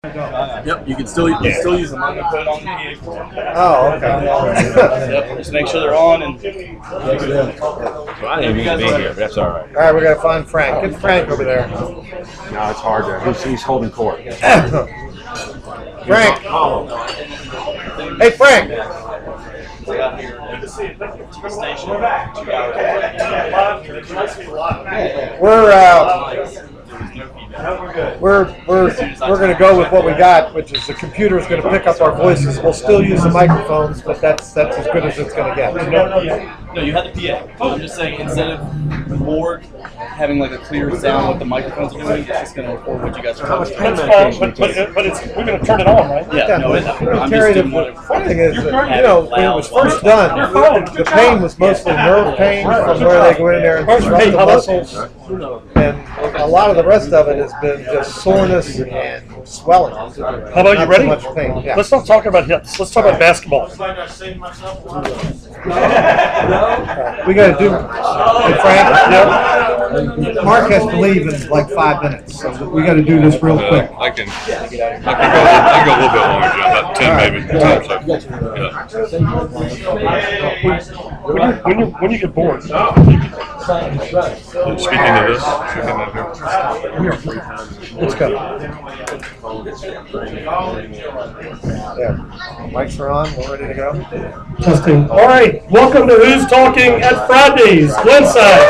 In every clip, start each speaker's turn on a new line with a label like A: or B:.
A: Yep, you can still use them. I'm gonna put it on the PA floor.
B: Oh, okay.
A: Yep, just make sure they're on and.
C: Well, I didn't even be here, but that's all right.
B: All right, we gotta find Frank. Get Frank over there.
C: No, it's hard to. He's holding court.
B: Frank. Hey, Frank. We're going to go with what we got, which is the computer is going to pick up our voices. We'll still use the microphones, but that's as good as it's going to get.
A: No, you had the PA. I'm just saying, instead of the board having like a clear sound what the microphones are doing, it's just going to record what you guys are talking about.
D: That's fine, but we're going to turn it on, right?
A: Yeah, no, I'm just doing what
B: The funny thing is, when it was first done, the pain was mostly nerve pain from where they go in there and disrupt the muscles. And a lot of the rest of it has been just soreness and swelling.
D: How about you ready?
B: Not so much pain. Yeah.
D: Let's not talk about hips. Let's talk about basketball.
B: We got to do, hey, Frank. Yeah. Mark has to leave in like 5 minutes, so we got to do this real quick.
E: I can go a little bit longer, Jim, about 10 maybe. 10 or so.
D: When you get bored.
E: Speaking of this,
B: Let's go. Yeah. Mics are on. We're ready to go.
D: Testing. All right. Welcome to Who's Talking at Fridays, Glenside.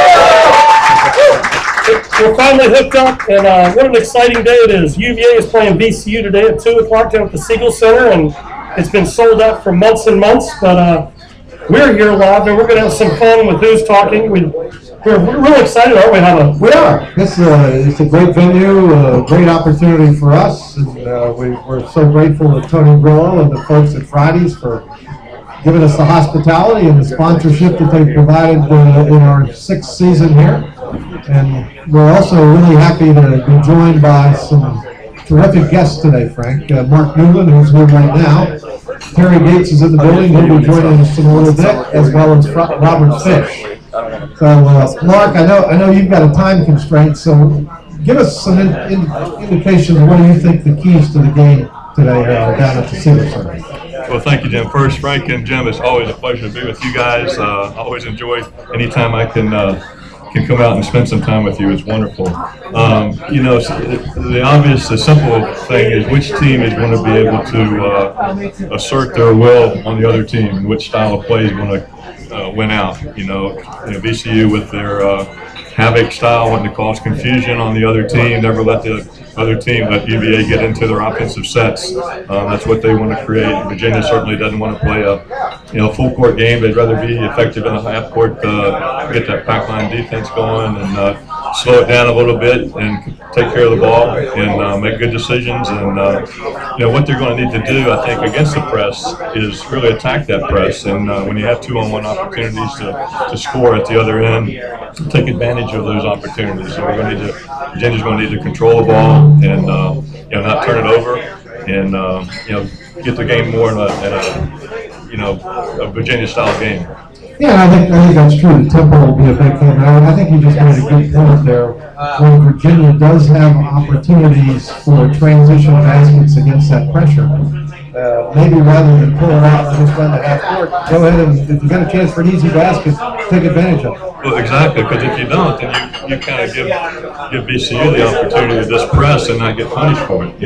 D: We're finally hooked up, and what an exciting day it is. UVA is playing VCU today at 2 o'clock down at the Siegel Center, and it's been sold out for months and months, but we're here live, and we're going to have some fun with Who's Talking. We're really excited, aren't we, Hava?
B: We are. It's a great venue, a great opportunity for us, and we're so grateful to Tony Grillo and the folks at Fridays for giving us the hospitality and the sponsorship that they've provided in our 6th season here. And we're also really happy to be joined by some terrific guests today, Frank. Mark Newland, who's here right now. Terry Gates is in the building. He'll be joining us in a little bit, as well as Robert Fish. So, Mark, I know you've got a time constraint, so give us some indication of what do you think the keys to the game today are down at the Siegel Center.
E: Well, thank you, Jim. First, Frank and Jim, it's always a pleasure to be with you guys. I always enjoy anytime I can come out and spend some time with you. It's wonderful. The simple thing is which team is going to be able to assert their will on the other team, and which style of play is going to win out. VCU with their havoc style, wanting to cause confusion on the other team, never let the other team let UVA get into their offensive sets. That's what they want to create. Virginia certainly doesn't want to play a full court game. They'd rather be effective in the half court, get that pack line defense going, and slow it down a little bit and take care of the ball and make good decisions. And what they're going to need to do, I think, against the press is really attack that press. And when you have 2-on-1 opportunities to score at the other end, take advantage of those opportunities. So Virginia's going to need to control the ball and not turn it over, and get the game more in a Virginia style game.
B: Yeah, I think that's true. The tempo will be a big thing. I think you just made a good point there. When Virginia does have opportunities for transition baskets against that pressure, maybe rather than pull it out and just run the half court, go ahead and if you got a chance for an easy basket, take advantage of it.
E: Well, exactly, because if you don't, then you kind of give VCU the opportunity to just press and not get punished for it.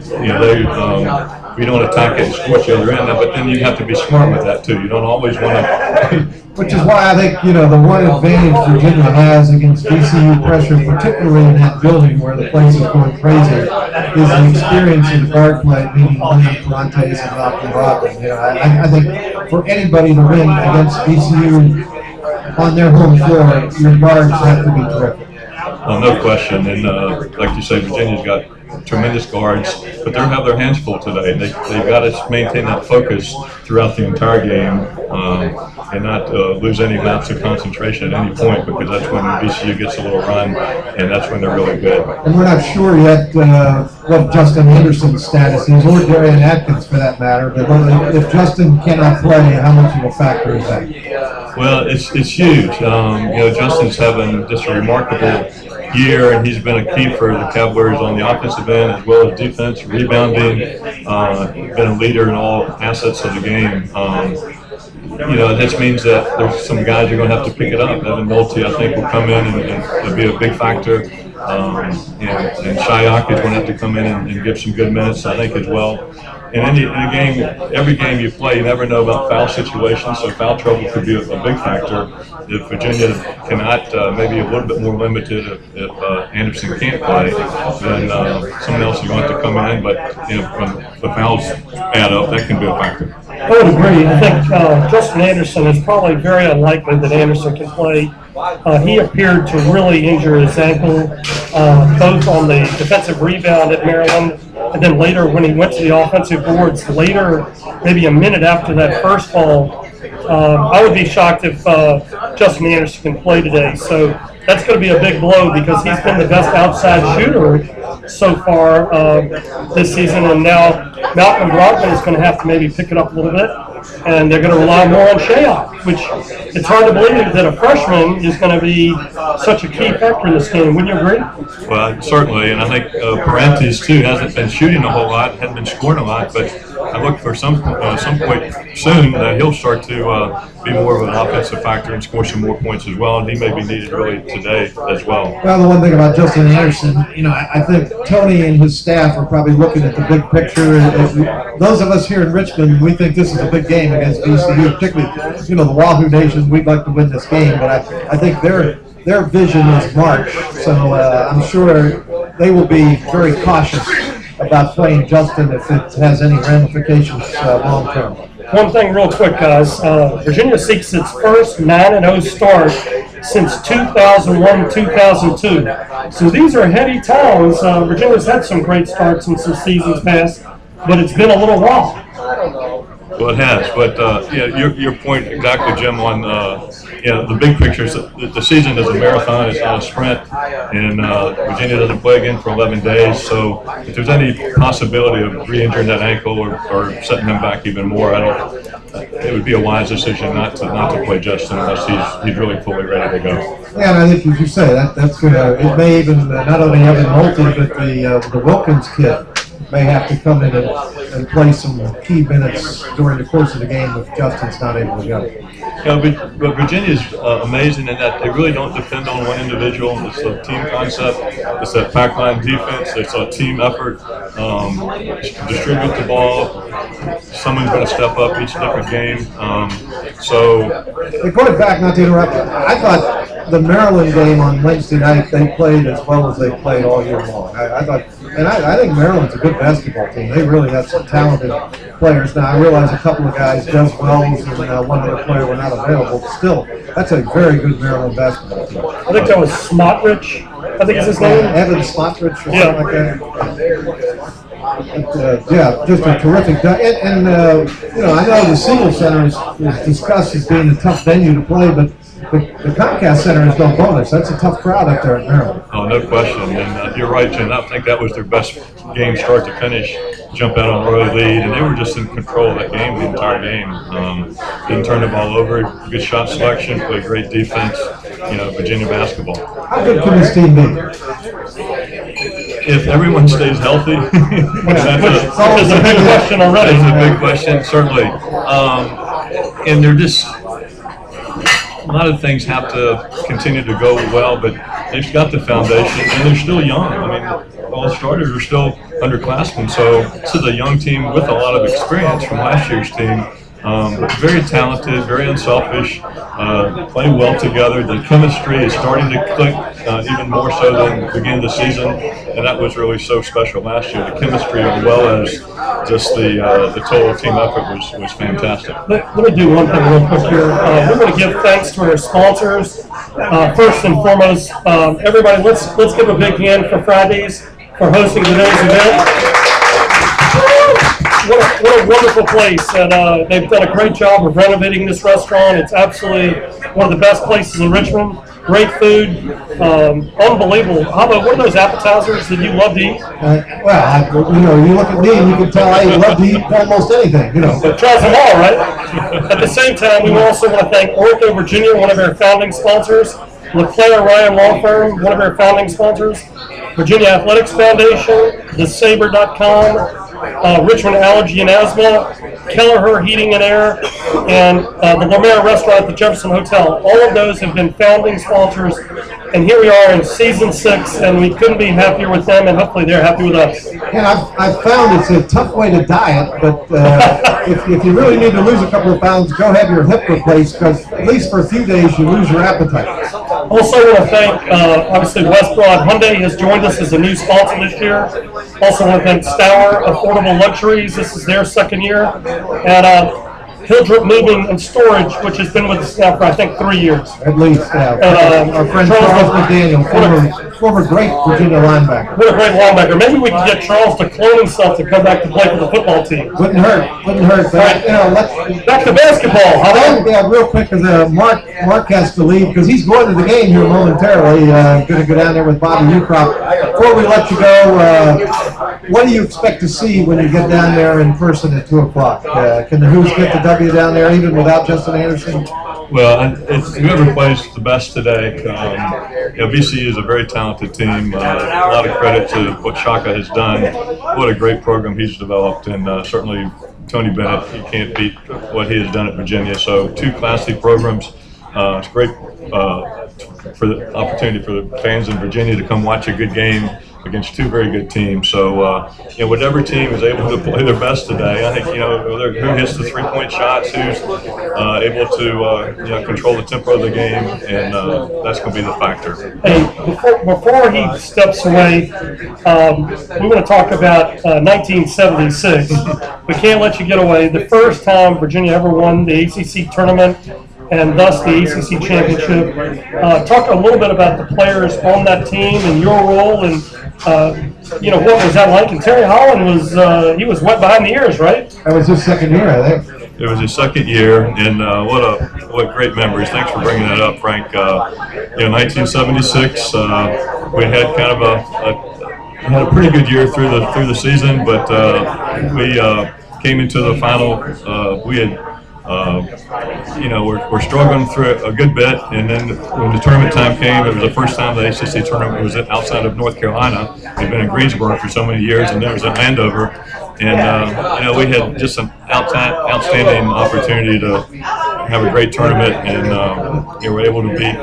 E: We don't attack it and scorch the other end, but then you have to be smart with that too. You don't always want to.
B: Which is why I think the one advantage Virginia has against VCU pressure, particularly in that building where the place is going crazy, is the experience in guard play, meaning Leonard Ferrantes and Malcolm Brogdon. I think for anybody to win against VCU on their home floor, your guards have to be terrific.
E: No question, and like you say, Virginia's got tremendous guards, but they have their hands full today. They've got to maintain that focus throughout the entire game and not lose any amounts of concentration at any point, because that's when VCU gets a little run, and that's when they're really good.
B: And we're not sure yet what Justin Anderson's status is, or Darian Atkins for that matter, but if Justin cannot play, how much of a factor is that?
E: Well, it's huge. Justin's having just a remarkable year, and he's been a key for the Cavaliers on the offensive end as well as defense, rebounding, been a leader in all assets of the game. You know, this means that there's some guys you're going to have to pick it up. Evan Nolte, I think, will come in and be a big factor. And Shayak is going to have to come in and give some good minutes, I think, as well. And in a game, every game you play, you never know about foul situations, so foul trouble could be a big factor. If Virginia cannot, maybe a little bit more limited if Anderson can't play, then someone else is going to have to come in. But you know, when the fouls add up, that can be a factor.
D: I would agree. I think Justin Anderson is probably very unlikely that Anderson can play. He appeared to really injure his ankle, both on the defensive rebound at Maryland, and then later when he went to the offensive boards, later, maybe a minute after that first ball. I would be shocked if Justin Anderson can play today. So that's going to be a big blow because he's been the best outside shooter so far this season, and now Malcolm Brogdon is going to have to maybe pick it up a little bit, and they're going to rely more on Shayak, which it's hard to believe that a freshman is going to be such a key factor in this game. Wouldn't you agree?
E: Well, certainly, and I think Parantes, too, hasn't been shooting a whole lot, hasn't been scoring a lot, but I look for some point soon that he'll start to be more of an offensive factor and score some more points as well, and he may be needed really today as well.
B: Well, the one thing about Justin Anderson, you know, I think Tony and his staff are probably looking at the big picture. Those of us here in Richmond, we think this is a big game against VCU, particularly, you know, the Wahoo Nation. We'd like to win this game, but I think their vision is March, so I'm sure they will be very cautious about playing Justin if it has any ramifications long term.
D: One thing real quick, guys. Virginia seeks its first 9-0 start since 2001-2002. So these are heady times. Virginia's had some great starts in some seasons past, but it's been a little while.
E: Well, it has, but yeah, your point exactly, Jim. On the big picture is that the season is a marathon; it's not a sprint. And Virginia doesn't play again for 11 days, so if there's any possibility of re-injuring that ankle or setting him back even more, it would be a wise decision not to play Justin unless he's really fully ready to go.
B: Yeah, and I think as you say, that's gonna, it may even not only Evan Nolte, but the Wilkins kid may have to come in and play some key minutes during the course of the game if Justin's not able to go.
E: Yeah, but Virginia's amazing in that they really don't depend on one individual. It's a team concept. It's that pack line defense. It's a team effort. Distribute the ball. Someone's going to step up each different game.
B: Going back, not to interrupt, I thought the Maryland game on Wednesday night, they played as well as they played all year long. I think Maryland's a good basketball team. They really have some talented players. Now, I realize a couple of guys, Des Wells and one other player, were not available, but still, that's a very good Maryland basketball team.
D: I think that was Smotrich. I think is his name.
B: Evan Smotrich or something like that. Yeah, just a terrific. And you know, I know the Siegel Center is discussed as being a tough venue to play, but the Comcast Center is no bonus. That's a tough crowd up there in Maryland.
E: Oh, no question. And you're right, Jim. I think that was their best game start to finish. Jump out on an early lead, and they were just in control of that game the entire game. Didn't turn the ball over. Good shot selection. Played great defense. You know, Virginia basketball.
B: How good can this team be?
E: If everyone stays healthy,
D: It's always a big question already.
E: It's a big question, certainly. And they're just. A lot of things have to continue to go well, but they've got the foundation, and they're still young. I mean, all the starters are still underclassmen, so this is a young team with a lot of experience from last year's team. Very talented, very unselfish, play well together. The chemistry is starting to click even more so than the beginning of the season, and that was really so special last year. The chemistry as well as just the total team effort was fantastic.
D: Let me do one thing real quick here. We're going to give thanks to our sponsors. First and foremost, everybody, let's give a big hand for Fridays for hosting today's event. What a wonderful place, and they've done a great job of renovating this restaurant. It's absolutely one of the best places in Richmond. Great food, unbelievable. How about, what are those appetizers that you love to eat?
B: Well, you know, you look at me and you can tell I love to eat almost anything, you know.
D: But tries them all, right? At the same time, we also want to thank Ortho Virginia, one of our founding sponsors. LeClaire Ryan Law Firm, one of our founding sponsors, Virginia Athletics Foundation, TheSaber.com, Richmond Allergy and Asthma, Kelleher Heating and Air, and the Lomera Restaurant at the Jefferson Hotel. All of those have been founding sponsors, and here we are in season 6, and we couldn't be happier with them, and hopefully they're happy with us.
B: Yeah, I've found it's a tough way to diet, but if you really need to lose a couple of pounds, go have your hip replaced, because at least for a few days you lose your appetite.
D: Also want to thank, obviously, West Broad Hyundai has joined us as a new sponsor this year. Also want to thank Stour Affordable Luxuries. This is their second year. And Hildrip Moving and Storage, which has been with us now for, I think, 3 years.
B: At least, our friend Charles McDaniel, former great Virginia linebacker.
D: What a great linebacker. Maybe we can get Charles to clone himself to come back to play for the football team.
B: Wouldn't hurt. But, let's
D: back to basketball. How about?
B: Yeah, real quick, because Mark has to leave, because he's going to the game here momentarily. Going to go down there with Bobby Ucrop. Before we let you go, what do you expect to see when you get down there in person at 2 o'clock? Can the Hoos get the W down there even without Justin Anderson?
E: Well, it's whoever plays the best today. VCU is a very talented team. A lot of credit to what Shaka has done. What a great program he's developed, and certainly Tony Bennett, you can't beat what he has done at Virginia. So 2 classy programs. It's great for the opportunity for the fans in Virginia to come watch a good game against 2 very good teams. So, whatever team is able to play their best today, I think, who hits the 3-point shots, who's able to, control the tempo of the game, and that's going to be the factor.
D: Hey, before he steps away, we want to talk about 1976. We can't let you get away. The first time Virginia ever won the ACC tournament, and thus the ACC championship. Talk a little bit about the players on that team and your role, and what was that like? And Terry Holland he was wet behind the ears, right?
B: That was his second year, I think.
E: It was his second year, and what great memories. Thanks for bringing that up, Frank. 1976, we had kind of had a pretty good year through the season, but we came into the final. We had. We're struggling through it a good bit, and then when the tournament time came, it was the first time the ACC tournament was outside of North Carolina. We'd been in Greensboro for so many years, and then it was at Andover, and we had just an outstanding opportunity to have a great tournament, and we were able to beat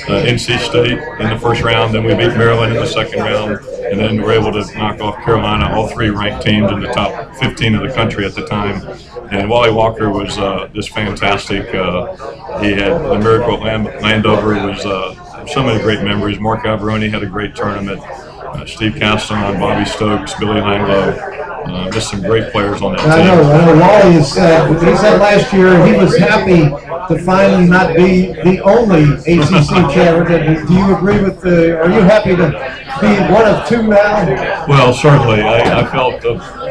E: NC State in the first round, then we beat Maryland in the second round, and then we were able to knock off Carolina, all 3 ranked teams in the top 15 of the country at the time. And Wally Walker was just fantastic. He had the miracle at Landover. Was so many great memories. Mark Alberoni had a great tournament. Steve Caston, Bobby Stokes, Billy Langlow. Just some great players on that team.
B: I know Wally he said last year he was happy to finally not be the only ACC champion. Do you agree with are you happy to be one of 2 now?
E: Well, certainly. I felt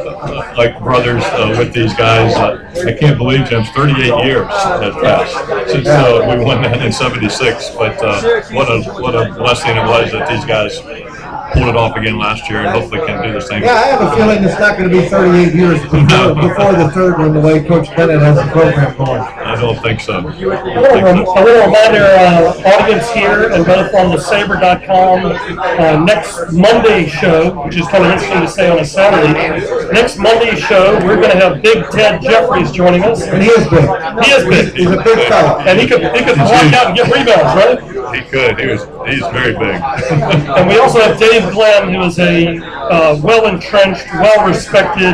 E: like brothers with these guys. I can't believe, Jim's 38 years has passed since we won that in '76. But what a blessing it was that these guys pulled it off again last year, and hopefully can do the same.
B: Yeah, I have a feeling it's not going to be 38 years before the third one, the way Coach Bennett has the program going.
E: I don't think so.
D: I want to remind our audience here, and both on TheSaber.com, next Monday's show, which is kind of interesting to say on a Saturday, next Monday's show, we're going to have Big Ted Jeffries joining us.
B: And he is big.
D: He is big.
B: He's a big fella.
D: And he could block out and get rebounds, right?
E: He could. He's very big.
D: And we also have Dave Glenn, who is a well-entrenched, well-respected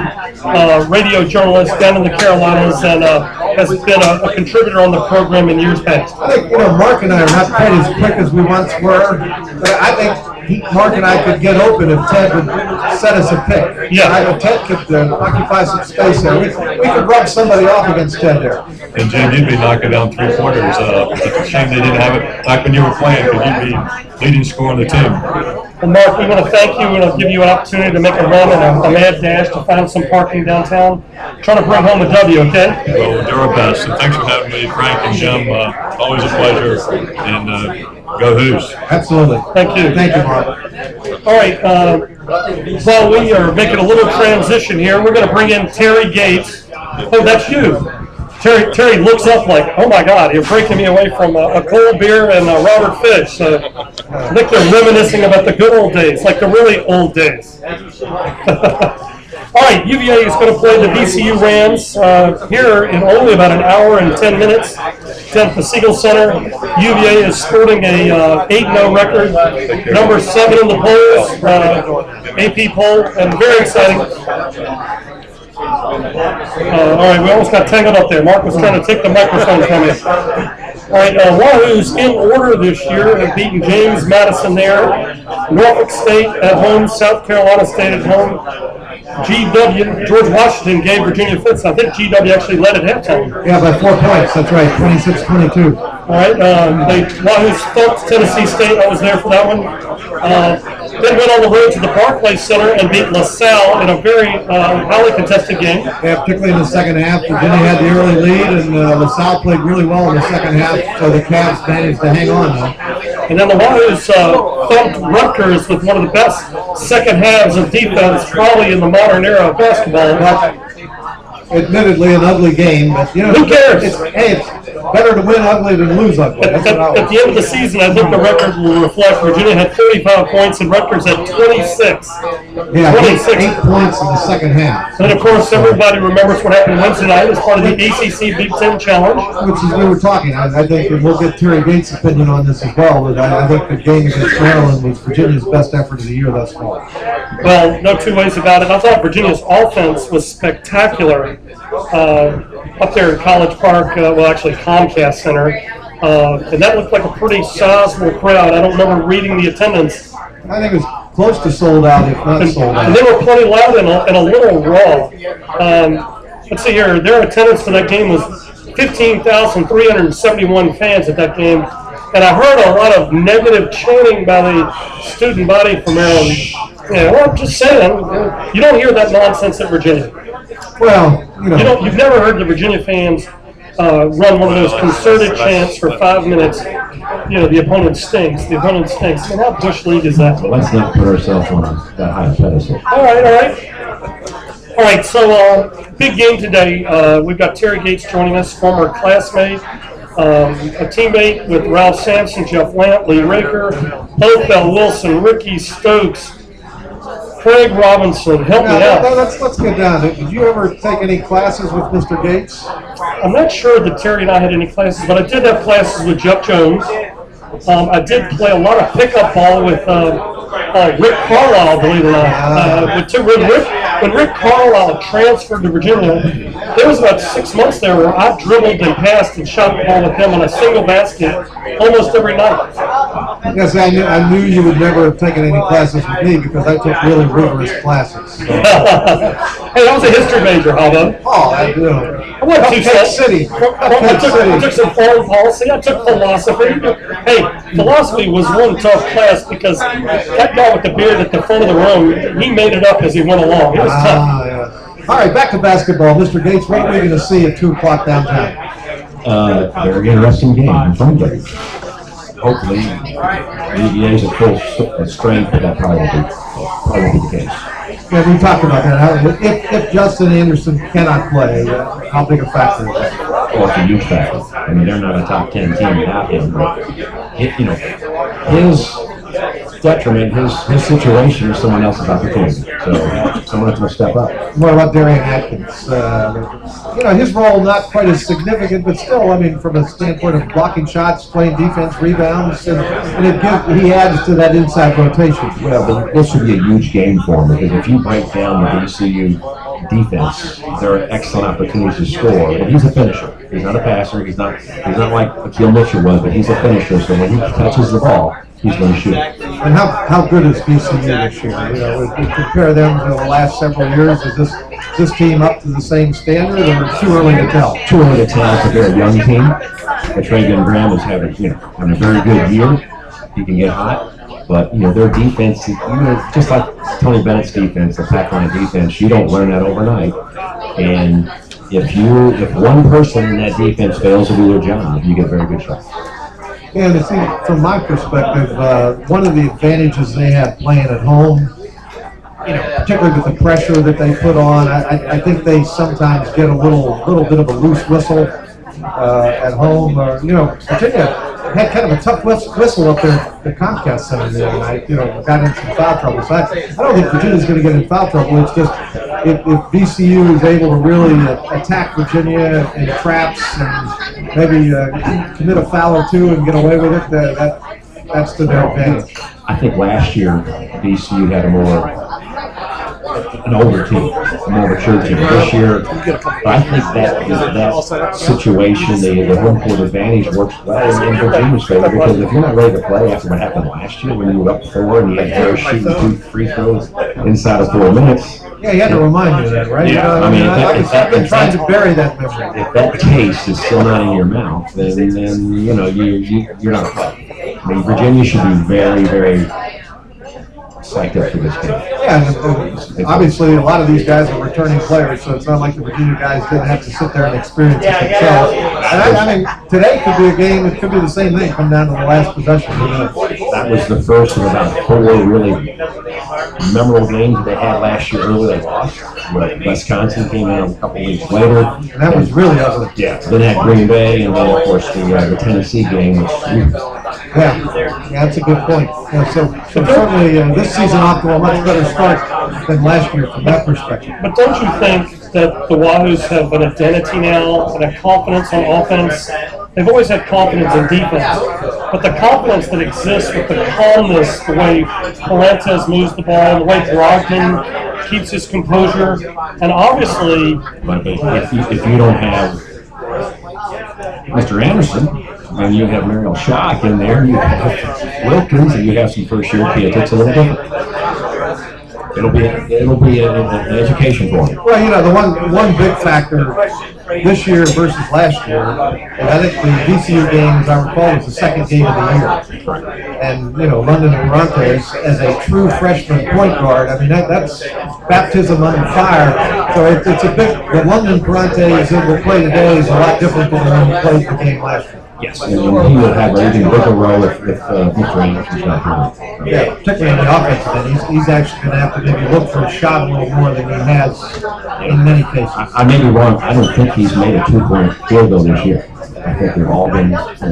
D: radio journalist down in the Carolinas, and has been a contributor on the program in years past.
B: I think, Mark and I are not quite as quick as we once were, but I think Mark and I could get open if Ted would set us a pick.
D: Yeah.
B: Ted could occupy some space there. We could rub somebody off against Ted there.
E: And Jim, you'd be knocking down 3-pointers. It's a shame they didn't have it back when you were playing, because you'd be leading scorer on the team.
D: Well, Mark, we want to thank you. We're going to give you an opportunity to make a run and a mad dash to find some parking downtown. Trying to bring home a W, okay?
E: Well, we'll do our best. And thanks for having me, Frank and Jim. Always a pleasure. And go Hoos.
B: Absolutely.
D: Thank you.
B: Thank you, Mark.
D: All right. Well, we are making a little transition here. We're going to bring in Terry Gates. Oh, that's you. Terry looks up like, oh my God, you're breaking me away from a cold beer and Robert Fish. So I think they're reminiscing about the good old days, like the really old days. All right, UVA is going to play the VCU Rams here in only about an hour and 10 minutes at the Siegel Center. UVA is sporting a 8-0 record, number 7 in the polls, AP poll, and very exciting. All right, we almost got tangled up there. Mark was trying to take the microphone from me. All right, Wahoo's in order this year have beaten James Madison there, Norfolk State at home, South Carolina State at home. GW, George Washington gave Virginia fits. I think GW actually led at halftime.
B: Yeah, by 4 points. That's right, 26-22.
D: All right, Wahoo thumped Tennessee State. I was there for that one. Then went on the road to the Barclays Center and beat LaSalle in a very highly contested game.
B: Yeah, particularly in the second half. Virginia had the early lead, and LaSalle played really well in the second half, so the Cavs managed to hang on, though.
D: And then the Wahoos thumped Rutgers with one of the best second halves of defense probably in the modern era of basketball.
B: Admittedly, an ugly game, but
D: who cares?
B: It's better to win ugly than lose ugly.
D: At the end of the season, I think the record will reflect Virginia had 35 points and Rutgers had 26.
B: Yeah, 8 points in the second half.
D: And of course, everybody remembers what happened Wednesday night as part of the ACC Big Ten Challenge.
B: Which is we were talking. I think, and we'll get Terry Gates' opinion on this as well, but I think the game against Maryland was Virginia's best effort of the year thus far.
D: Well, no two ways about it. I thought Virginia's offense was spectacular up there in College Park, well, actually Comcast Center. And that looked like a pretty sizable crowd. I don't remember reading the attendance.
B: I think it was close to sold out, if not sold out.
D: And they were plenty loud and a little raw. Let's see here. Their attendance for that game was 15,371 fans at that game. And I heard a lot of negative chanting by the student body from Maryland. Yeah, well, I'm just saying, you don't hear that nonsense at Virginia.
B: Well,
D: you've never heard the Virginia fans run one of those concerted chants for 5 minutes. The opponent stinks. The opponent stinks. I mean, how Bush League is that?
C: Well, let's not put ourselves on that high pedestal.
D: All right. So, big game today. We've got Terry Gates joining us, former classmate, a teammate with Ralph Sampson, Jeff Lamp, Lee Raker, Othell Wilson, Ricky Stokes, Craig Robinson. Help me out.
B: Let's get down to it. Did you ever take any classes with Mr. Gates?
D: I'm not sure that Terry and I had any classes, but I did have classes with Jeff Jones. I did play a lot of pickup ball with Rick Carlisle, believe it or not. When Rick Carlisle transferred to Virginia, there was about 6 months there where I dribbled and passed and shot the ball with him on a single basket almost every night.
B: Yes, I knew you would never have taken any classes with me because I took really rigorous classes. So.
D: Hey, I was a history major, how about?
B: Oh, I do.
D: I went to
B: City.
D: I took some foreign policy. I took philosophy. Hey, philosophy was one tough class because that guy with the beard at the front of the room, he made it up as he went along. It was tough.
B: Yeah. All right, back to basketball. Mr. Gates, what are we going to see at 2 o'clock downtown?
C: Very interesting game in front of you. Hopefully, UVA is at full strength, but that probably will be the case.
B: Yeah, we talked about that. If Justin Anderson cannot play, how big a factor is that?
C: Oh, it's a huge factor. I mean, they're not a top 10 team without him. But his detriment, his situation is someone else's opportunity. So someone has to step up.
B: What about Darian Atkins? His role not quite as significant, but still, I mean, from a standpoint of blocking shots, playing defense, rebounds, and he adds to that inside rotation.
C: Well, but this would be a huge game for him because if you break down the VCU defense, there are excellent opportunities to score. But he's a finisher. He's not a passer. He's not like Akil Mitchell was, but he's a finisher. So when he touches the ball, he's going to shoot.
B: And how good is VCU this year? If you compare them to the last several years, is this team up to the same standard, or too early to tell?
C: Too early to tell. It's a very young team. But Travion Graham is having a very good year. He can get hot, but their defense, just like Tony Bennett's defense, the pack line defense, you don't learn that overnight. And if one person in that defense fails to do their job, you get a very good shot.
B: And see, from my perspective, one of the advantages they have playing at home particularly with the pressure that they put on, I think they sometimes get a little bit of a loose whistle at home. Virginia had kind of a tough whistle up there at the Comcast Center the other night. Got in some foul trouble. So I don't think Virginia's going to get in foul trouble. It's just if VCU is able to really attack Virginia in traps and maybe commit a foul or two and get away with it, that's to their advantage.
C: I think last year VCU had an older team, a more mature team. This year, I think that situation, the home court advantage works well in Virginia's favor, because if you're not ready to play after what happened last year when you were up 4 and you had Harris shooting 2 free throws inside of 4 minutes.
B: Yeah, you had to remind me of that, right?
C: Yeah,
B: I've been trying to bury that memory.
C: If that taste is still not in your mouth, then you're not a player. I mean, Virginia should be very, very psyched up for this game.
B: Yeah, and obviously a lot of these guys are returning players, so it's not like the Virginia guys didn't have to sit there and experience it themselves. And I mean, today could be a game, it could be the same thing, come down to the last possession.
C: That was the first of about 4 really memorable games that they had last year. Early they lost. Wisconsin came in a couple weeks later.
B: And that was really ugly.
C: Yeah. Then had Green Bay, and then of course the Tennessee game, which
B: yeah, that's a good point. So certainly this season off to a much better start than last year from that perspective.
D: But don't you think that the Wahoos have an identity now and a confidence on offense? They've always had confidence in defense, but the confidence that exists with the calmness, the way Fuentes moves the ball, the way Brogdon keeps his composure, and obviously,
C: but if you don't have Mr. Anderson, and you have Mariel Shock in there, you have Wilkins, and you have some first-year kids, it's a little different. It'll be an education for them.
B: Well, the one big factor this year versus last year, and I think the VCU game, as I recall, was the second game of the year. And London Brontes as a true freshman point guard, I mean that's baptism under fire. So it's a big. The London Brontes that will play today is a lot different than when he played the game last year.
C: Yes, and he will have an even bigger role if Mr. Anderson's not here.
B: Yeah, particularly on the offensive end. He's actually going to have to maybe look for a shot a little more than he has in many cases.
C: I may be wrong. I don't think he's made a 2-point field goal this year. I think they've all been.
D: that's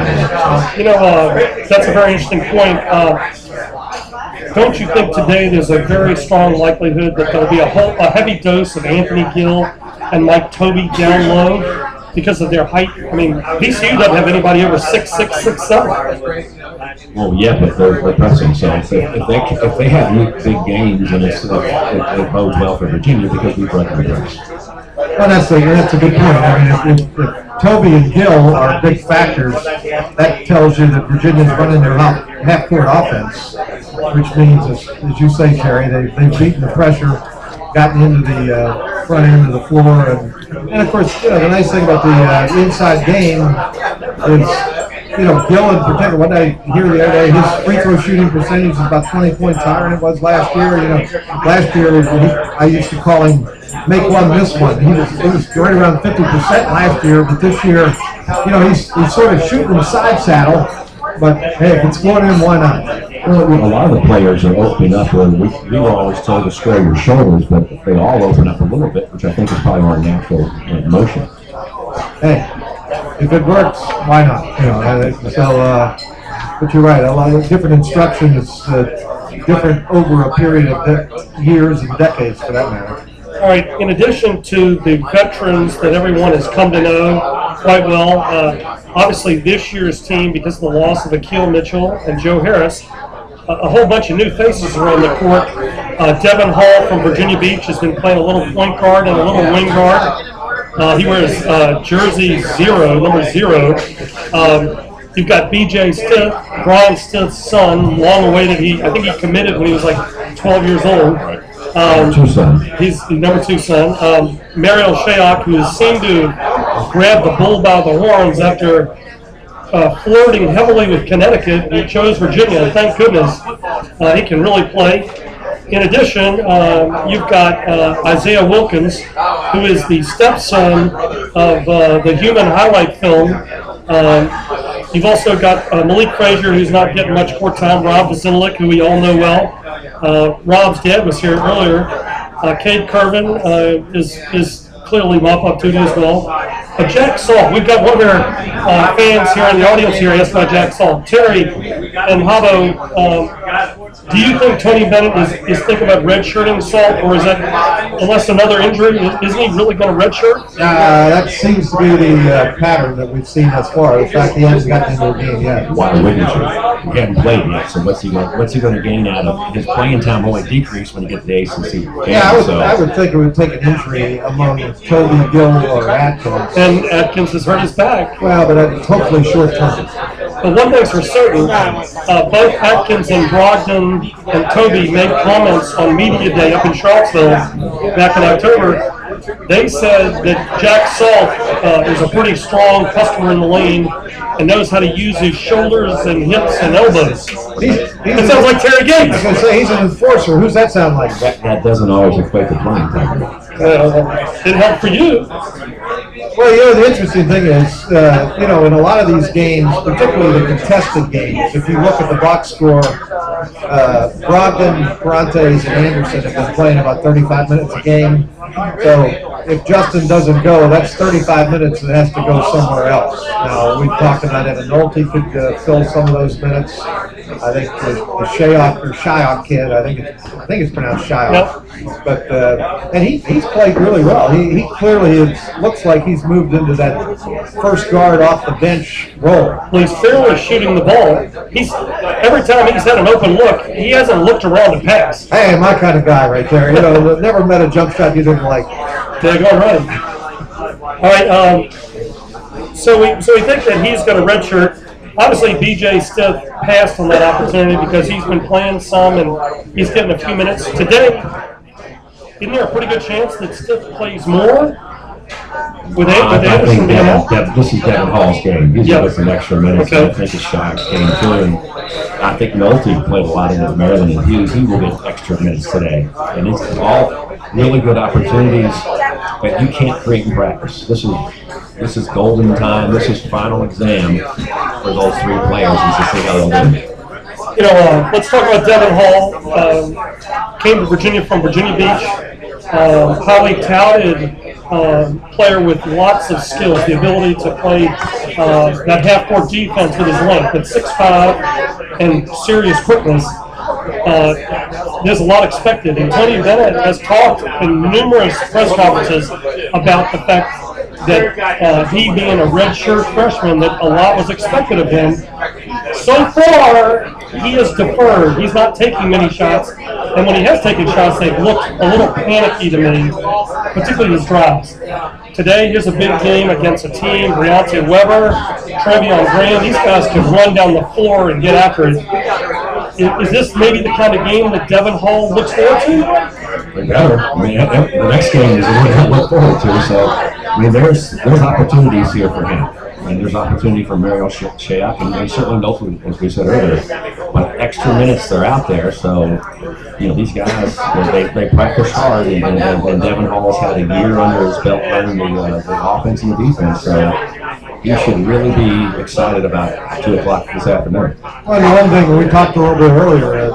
D: a very interesting point. Don't you think today there's a very strong likelihood that there'll be a heavy dose of Anthony Gill and Mike Tobey down low? Because of their height. I mean, VCU doesn't have anybody over 6'6", 6'7".
C: Well, yeah, but they're pressing. So if they have big games, and it bodes well for Virginia because we brought them press.
B: Well, that's a good point. I mean, if Tobey and Gill are big factors, that tells you that Virginia's running their half-court offense, which means, as you say, Terry, they've beaten the pressure, gotten into the front end of the floor, and of course, the nice thing about the inside game is, Gill in particular, what I hear the other day, his free throw shooting percentage is about 20 points higher than it was last year. Last year, I used to call him make one, miss one. He was right around 50% last year, but this year, he's sort of shooting the side saddle, but hey, if it's going in, why not?
C: Well, a lot of the players are opening up, and we were always told to square your shoulders, but they all open up a little bit, which I think is probably our natural motion.
B: Hey, if it works, why not? But you're right. A lot of different instruction is different over a period of years and decades, for that matter.
D: All right. In addition to the veterans that everyone has come to know quite well, obviously this year's team, because of the loss of Akil Mitchell and Joe Harris, a whole bunch of new faces are on the court. Devin Hall from Virginia Beach has been playing a little point guard and a little wing guard. He wears jersey number 0. You've got B.J. Stith, Brian Stith's son, long awaited. I think he committed when he was like 12 years old. He's the number 2 son. Mariel Shayok, who seemed to grab the bull by the horns after flirting heavily with Connecticut. He chose Virginia. Thank goodness he can really play. In addition, you've got Isaiah Wilkins, who is the stepson of the Human highlight film. You've also got Malik Frazier, who's not getting much court time, Rob Vasilic, who we all know well. Rob's dad was here earlier. Cade Curvin is clearly mop-up duty as well. Jack Salt, we've got one of our fans here in the audience here asked about Jack Salt. Terry and Habo, do you think Tony Bennett is thinking about redshirting Salt, or is that, unless another injury, isn't he really going to redshirt?
B: That seems to be the pattern that we've seen thus far. In fact, he hasn't gotten into a game yet.
C: Why wouldn't you? He hadn't played yet, so what's he going to gain out of his playing time? Only decrease when you get to the ACC game.
B: Yeah, I would think it would take an injury among Toby, Gill, or Atkins.
D: And Atkins has hurt his back.
B: Well, but that's hopefully short term.
D: But one thing's for certain, both Atkins and Brogdon and Toby made comments on Media Day up in Charlottesville back in October. They said that Jack Salt is a pretty strong customer in the lane and knows how to use his shoulders and hips and elbows. It sounds like Terry Gates.
B: I was going to say, he's an enforcer. Who's that sound like?
C: That doesn't always equate to playing time.
D: Didn't help for you.
B: Well, the interesting thing is, in a lot of these games, particularly the contested games, if you look at the box score, Brogdon, Ferrantes, and Anderson have been playing about 35 minutes a game. So if Justin doesn't go, that's 35 minutes that has to go somewhere else. Now, we've talked about Evan Nolte could fill some of those minutes. I think the Shyok kid, I think it's pronounced Shyok. Yep. But and he's played really well. He clearly looks like he's moved into that first guard off the bench role.
D: Well, he's fairly shooting the ball. Every time he's had an open look, he hasn't looked around to pass.
B: Hey, my kind of guy right there. Never met a jump shot you didn't like.
D: Daggone right. All right. So we think that he's going to redshirt. Obviously, BJ Stiff passed on that opportunity because he's been playing some and he's getting a few minutes. Today, isn't there a pretty good chance that Stiff plays more? With Anderson being out?
C: This is Devin Hall's game. Usually gets some extra minutes. Okay. I think it's Shyok's game too. And I think Nolte played a lot in Maryland and Hughes. He will get extra minutes today. And it's all really good opportunities that you can't create in practice. This is golden time. This is final exam for those three players. To see how they'll do.
D: Let's talk about Devin Hall. Came to Virginia from Virginia Beach. Highly touted player with lots of skills, the ability to play that half-court defense with his length at 6'5" and serious quickness. There's a lot expected, and Tony Bennett has talked in numerous press conferences about the fact that he being a redshirt freshman, that a lot was expected of him. So far, he has deferred. He's not taking many shots, and when he has taken shots, they've looked a little panicky to me, particularly his drives. Today, here's a big game against a team, Briante Weber, Trevion Graham. These guys can run down the floor and get after it. Is this maybe the kind of game that Devin Hall looks forward to?
C: They better. The next game is the one I look forward to. So, there's opportunities here for him. There's opportunity for Mario Shyok and certainly Nolte, as we said earlier. But extra minutes, they're out there. So, these guys, they practice hard, and Devin Hall's had a year under his belt learning the offense and the defense. So, you should really be excited about 2 o'clock this afternoon.
B: Well, the one thing we talked a little bit earlier,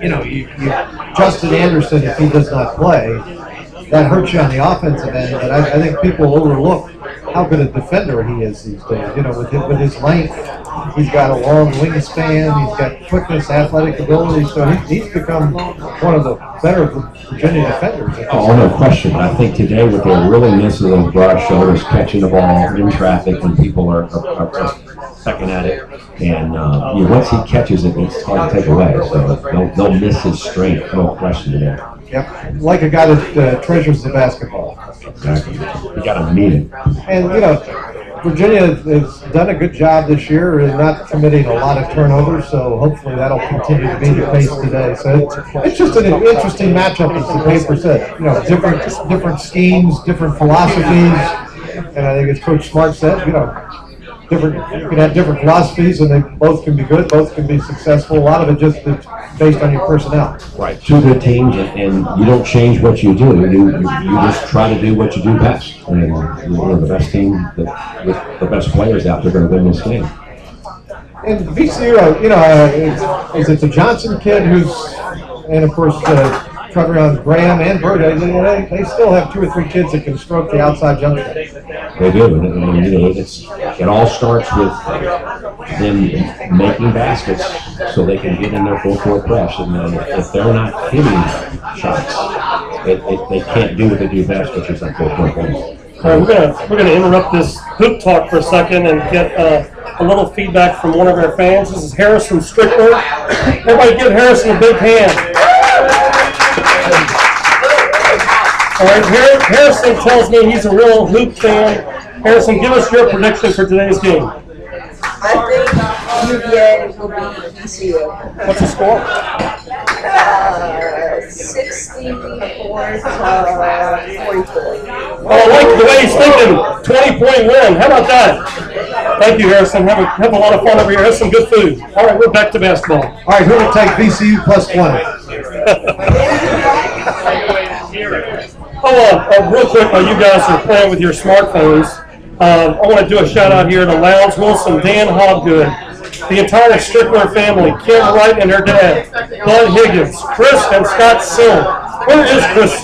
B: Justin Anderson, if he does not play, that hurts you on the offensive end. But I think people overlook how good a defender he is these days. With his length, he's got a long wingspan, he's got quickness, athletic ability, so he's become one of the better Virginia defenders.
C: Oh, no question. I think today with their really missing those broad shoulders, catching the ball in traffic when people are second at it, and once he catches it, it's hard to take away. So they'll miss his strength, no question today.
B: Yep, like a guy that treasures the basketball.
C: Exactly. You got to meet it.
B: And, Virginia has done a good job this year in not committing a lot of turnovers, so hopefully that'll continue to be the case today. So it's just an interesting matchup, as the paper said. Different schemes, different philosophies, and I think as Coach Smart said, you can have different philosophies, and they both can be good, both can be successful. A lot of it just is based on your personnel.
C: Right. 2 good teams, and you don't change what you do. You just try to do what you do best. And the best team with the best players out there are going to win this game.
B: And VCU, is it the Johnson kid who's and of course, Trevor Graham and Bird, they still have 2 or 3 kids that can stroke the outside jump shot.
C: They do, and you know, it all starts with them making baskets so they can get in their full court press. And if they're not hitting shots, they can't do what they do best, which is that full court press.
D: All right, we're gonna interrupt this hoop talk for a second and get a little feedback from one of our fans. This is Harrison Strickler. Everybody give Harrison a big hand. All right, Harrison tells me he's a real hoop fan. Harrison, give us your prediction for today's game.
F: I think UVA will beat VCU.
D: What's the score?
F: 64 to 44.
D: Oh, I like the way he's thinking. 20-point win. How about that? Thank you, Harrison. Have a lot of fun over here. Have some good food. All right, we're back to basketball.
B: All right, who will take VCU plus 20?
D: Real quick, while you guys are playing with your smartphones, I want to do a shout out here to Lowndes Wilson, Dan Hobgood, the entire Strickler family, Kim Wright and her dad, Bud Higgins, Chris and Scott Sill. Where is Chris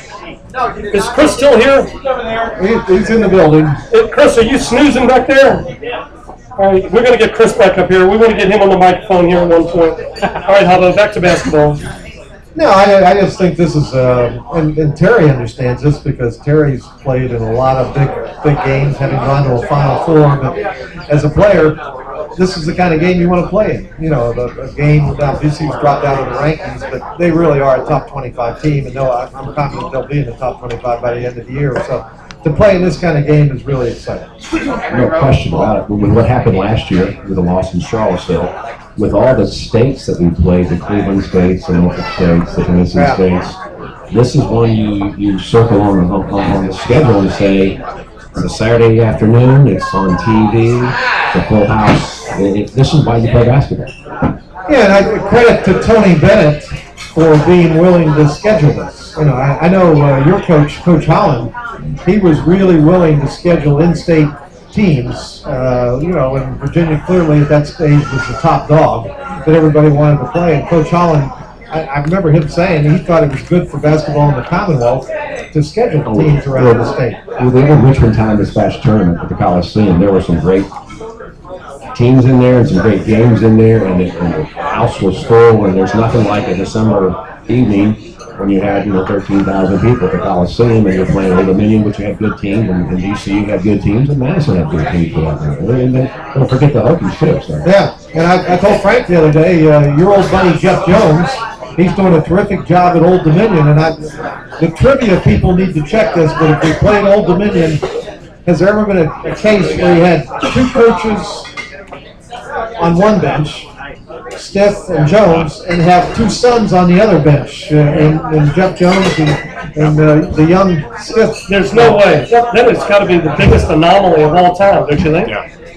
D: Sill? Is Chris still here?
B: He's in the building.
D: Chris, are you snoozing back there? All right, we're going to get Chris back up here. We want to get him on the microphone here at one point. All right, Hobbo, back to basketball.
B: No, I just think this is, and Terry understands this because Terry's played in a lot of big games, having gone to a Final Four. But as a player, this is the kind of game you want to play in. You know, a game without VCU's dropped out of the rankings, but they really are a top 25 team, and I'm confident they'll be in the top 25 by the end of the year. So to play in this kind of game is really exciting.
C: No question about it. With what happened last year with the loss in Charlottesville, with all the states that we played, the Cleveland states, the Norfolk states, the Tennessee states, this is one you circle on the schedule and say, it's a Saturday afternoon, it's on TV, it's a full house. This is why you play basketball.
B: Yeah, and I credit to Tony Bennett for being willing to schedule this. You know, I know your coach, Coach Holland, he was really willing to schedule in-state teams. You know, and Virginia clearly at that stage was the top dog that everybody wanted to play. And Coach Holland, I remember him saying he thought it was good for basketball in the Commonwealth to schedule teams around the state.
C: With the old Richmond Time Dispatch tournament at the Coliseum, there were some great teams in there and some great games in there, and the house was full, and there's nothing like a December evening when you had 13,000 people at the Coliseum and you're playing Old Dominion, which you had good teams, and VCU had good teams, and Madison had good teams for that matter. And don't forget the Hokies too. So.
B: Yeah, and I told Frank the other day, your old buddy Jeff Jones, he's doing a terrific job at Old Dominion, and the trivia people need to check this, but if we played Old Dominion, has there ever been a case where you had 2 coaches on one bench, Stith and Jones, and have 2 sons on the other bench, and Jeff Jones and the young Stith?
D: There's no way. That has got to be the biggest anomaly of all time, don't you think?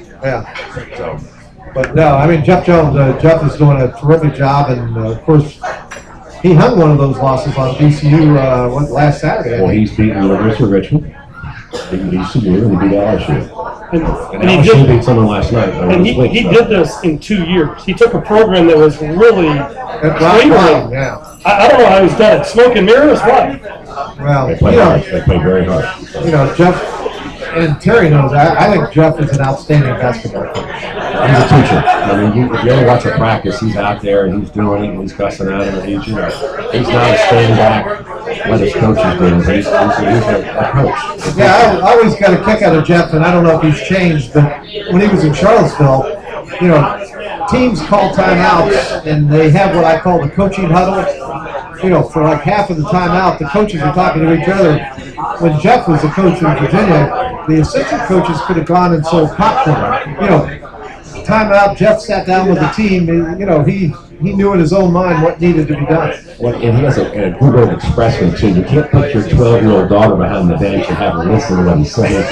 B: Yeah. But no, I mean, Jeff Jones, Jeff is doing a terrific job, and of course, he hung one of those losses on VCU last Saturday.
C: Well, he's beaten the University of Richmond, beaten VCU, and he beat LSU.
D: And
C: LSU beat someone last night.
D: And he did this in 2 years. He took a program that was really
B: wavering. Yeah.
D: I don't know how he's done it. Smoke and mirrors, what?
B: Well,
C: they play hard. They play very hard.
B: You know, Jeff, and Terry knows, I think Jeff is an outstanding basketball coach.
C: He's a teacher. I mean, if you ever watch a practice, he's out there and he's doing it and he's cussing at him. And he's not staying back what his coach is doing. He's a coach.
B: Yeah, I always got a kick out of Jeff, and I don't know if he's changed, but when he was in Charlottesville, you know, teams call timeouts and they have what I call the coaching huddle. You know, for like half of the time out, the coaches are talking to each other. When Jeff was the coach in Virginia, the assistant coaches could have gone and sold popcorn. You know, timeout, Jeff sat down with the team. You know, he knew in his own mind what needed to be done.
C: Well, and he has a good way of expressing it, too. You can't put your 12-year-old daughter behind the bench and have her listen to what he's saying.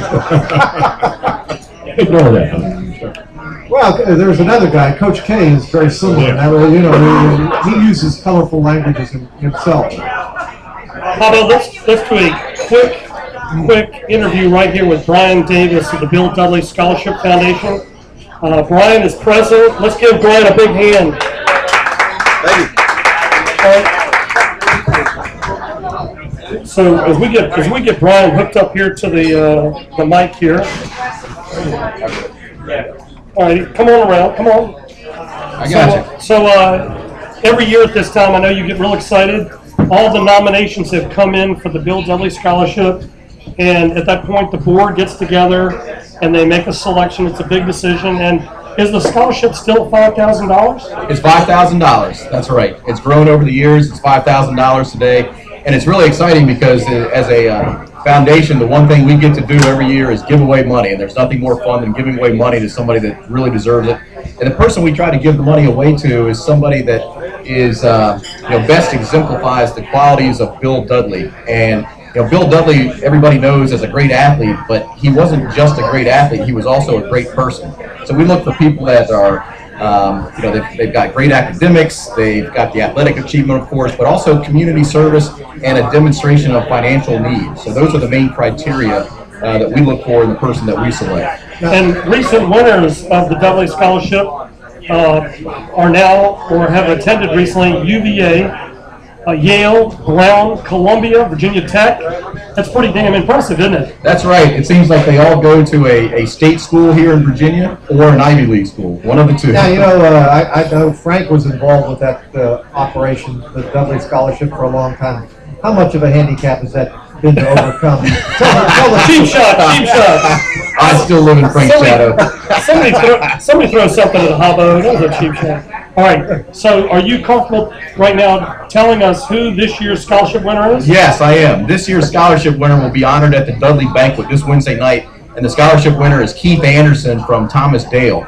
C: Ignore that.
B: Well, there's another guy, Coach K, is very similar. Yeah. You know, he uses colorful languages himself.
D: How about let's do a quick interview right here with Brian Davis of the Bill Dudley Scholarship Foundation. Brian is president. Let's give Brian a big hand.
G: Thank you.
D: So as we get Brian hooked up here to the mic here. All right, come on around. Come on.
G: I got you.
D: So every year at this time, I know you get real excited. All the nominations have come in for the Bill Dudley Scholarship, and at that point, the board gets together and they make a selection. It's a big decision. And is the scholarship still $5,000?
G: It's $5,000. That's right. It's grown over the years. It's $5,000 today, and it's really exciting because as a foundation, the one thing we get to do every year is give away money, and there's nothing more fun than giving away money to somebody that really deserves it. And the person we try to give the money away to is somebody that is, best exemplifies the qualities of Bill Dudley. And Bill Dudley, everybody knows as a great athlete, but he wasn't just a great athlete, he was also a great person. So we look for people that are, they've got great academics, they've got the athletic achievement, of course, but also community service and a demonstration of financial need. So those are the main criteria that we look for in the person that we select.
D: And recent winners of the Dudley Scholarship are now or have attended recently UVA, Yale, Brown, Columbia, Virginia Tech. That's pretty damn impressive, isn't it?
G: That's right. It seems like they all go to a state school here in Virginia or an Ivy League school, one of the two.
B: Yeah, I know Frank was involved with that operation, the Dudley Scholarship, for a long time. How much of a handicap has that been to overcome?
D: Cheap shot.
G: I still live in Frank's shadow.
D: Somebody throw something at the hobo. That was a cheap shot. All right. So, are you comfortable right now telling us who this year's scholarship winner is?
G: Yes, I am. This year's scholarship winner will be honored at the Dudley Banquet this Wednesday night, and the scholarship winner is Keith Anderson from Thomas Dale.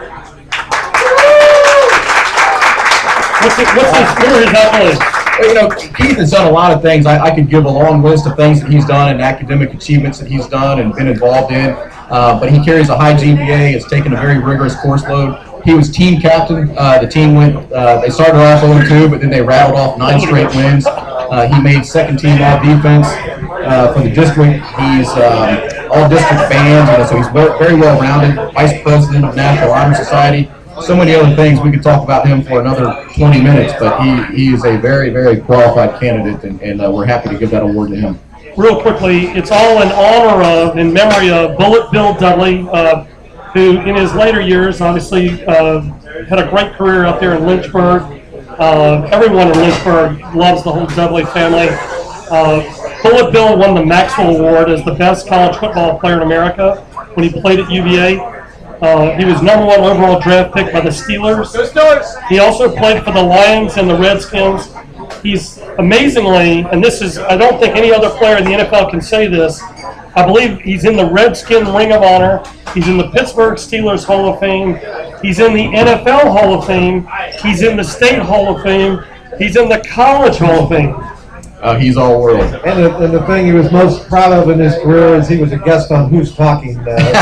D: What's his accolades?
G: Keith has done a lot of things. I could give a long list of things that he's done and academic achievements that he's done and been involved in. But he carries a high GPA, has taken a very rigorous course load. He was team captain. The team they started off 0-2, but then they rattled off 9 straight wins. He made second team all defense for the district. He's all district band, so he's very well rounded. Vice president of National Honor Society. So many other things. We could talk about him for another 20 minutes, but he is a very, very qualified candidate, and we're happy to give that award to him.
D: Real quickly, it's all in honor of, in memory of Bullet Bill Dudley, who in his later years obviously had a great career out there in Lynchburg. Everyone in Lynchburg loves the whole Dudley family. Bullet Bill won the Maxwell Award as the best college football player in America when he played at UVA. He was #1 overall draft pick by the Steelers. He also played for the Lions and the Redskins. He's amazingly, and this is, I don't think any other player in the NFL can say this, I believe he's in the Redskin Ring of Honor. He's in the Pittsburgh Steelers Hall of Fame. He's in the NFL Hall of Fame. He's in the State Hall of Fame. He's in the College Hall of Fame.
G: He's all world.
B: And the thing he was most proud of in his career is he was a guest on Who's Talking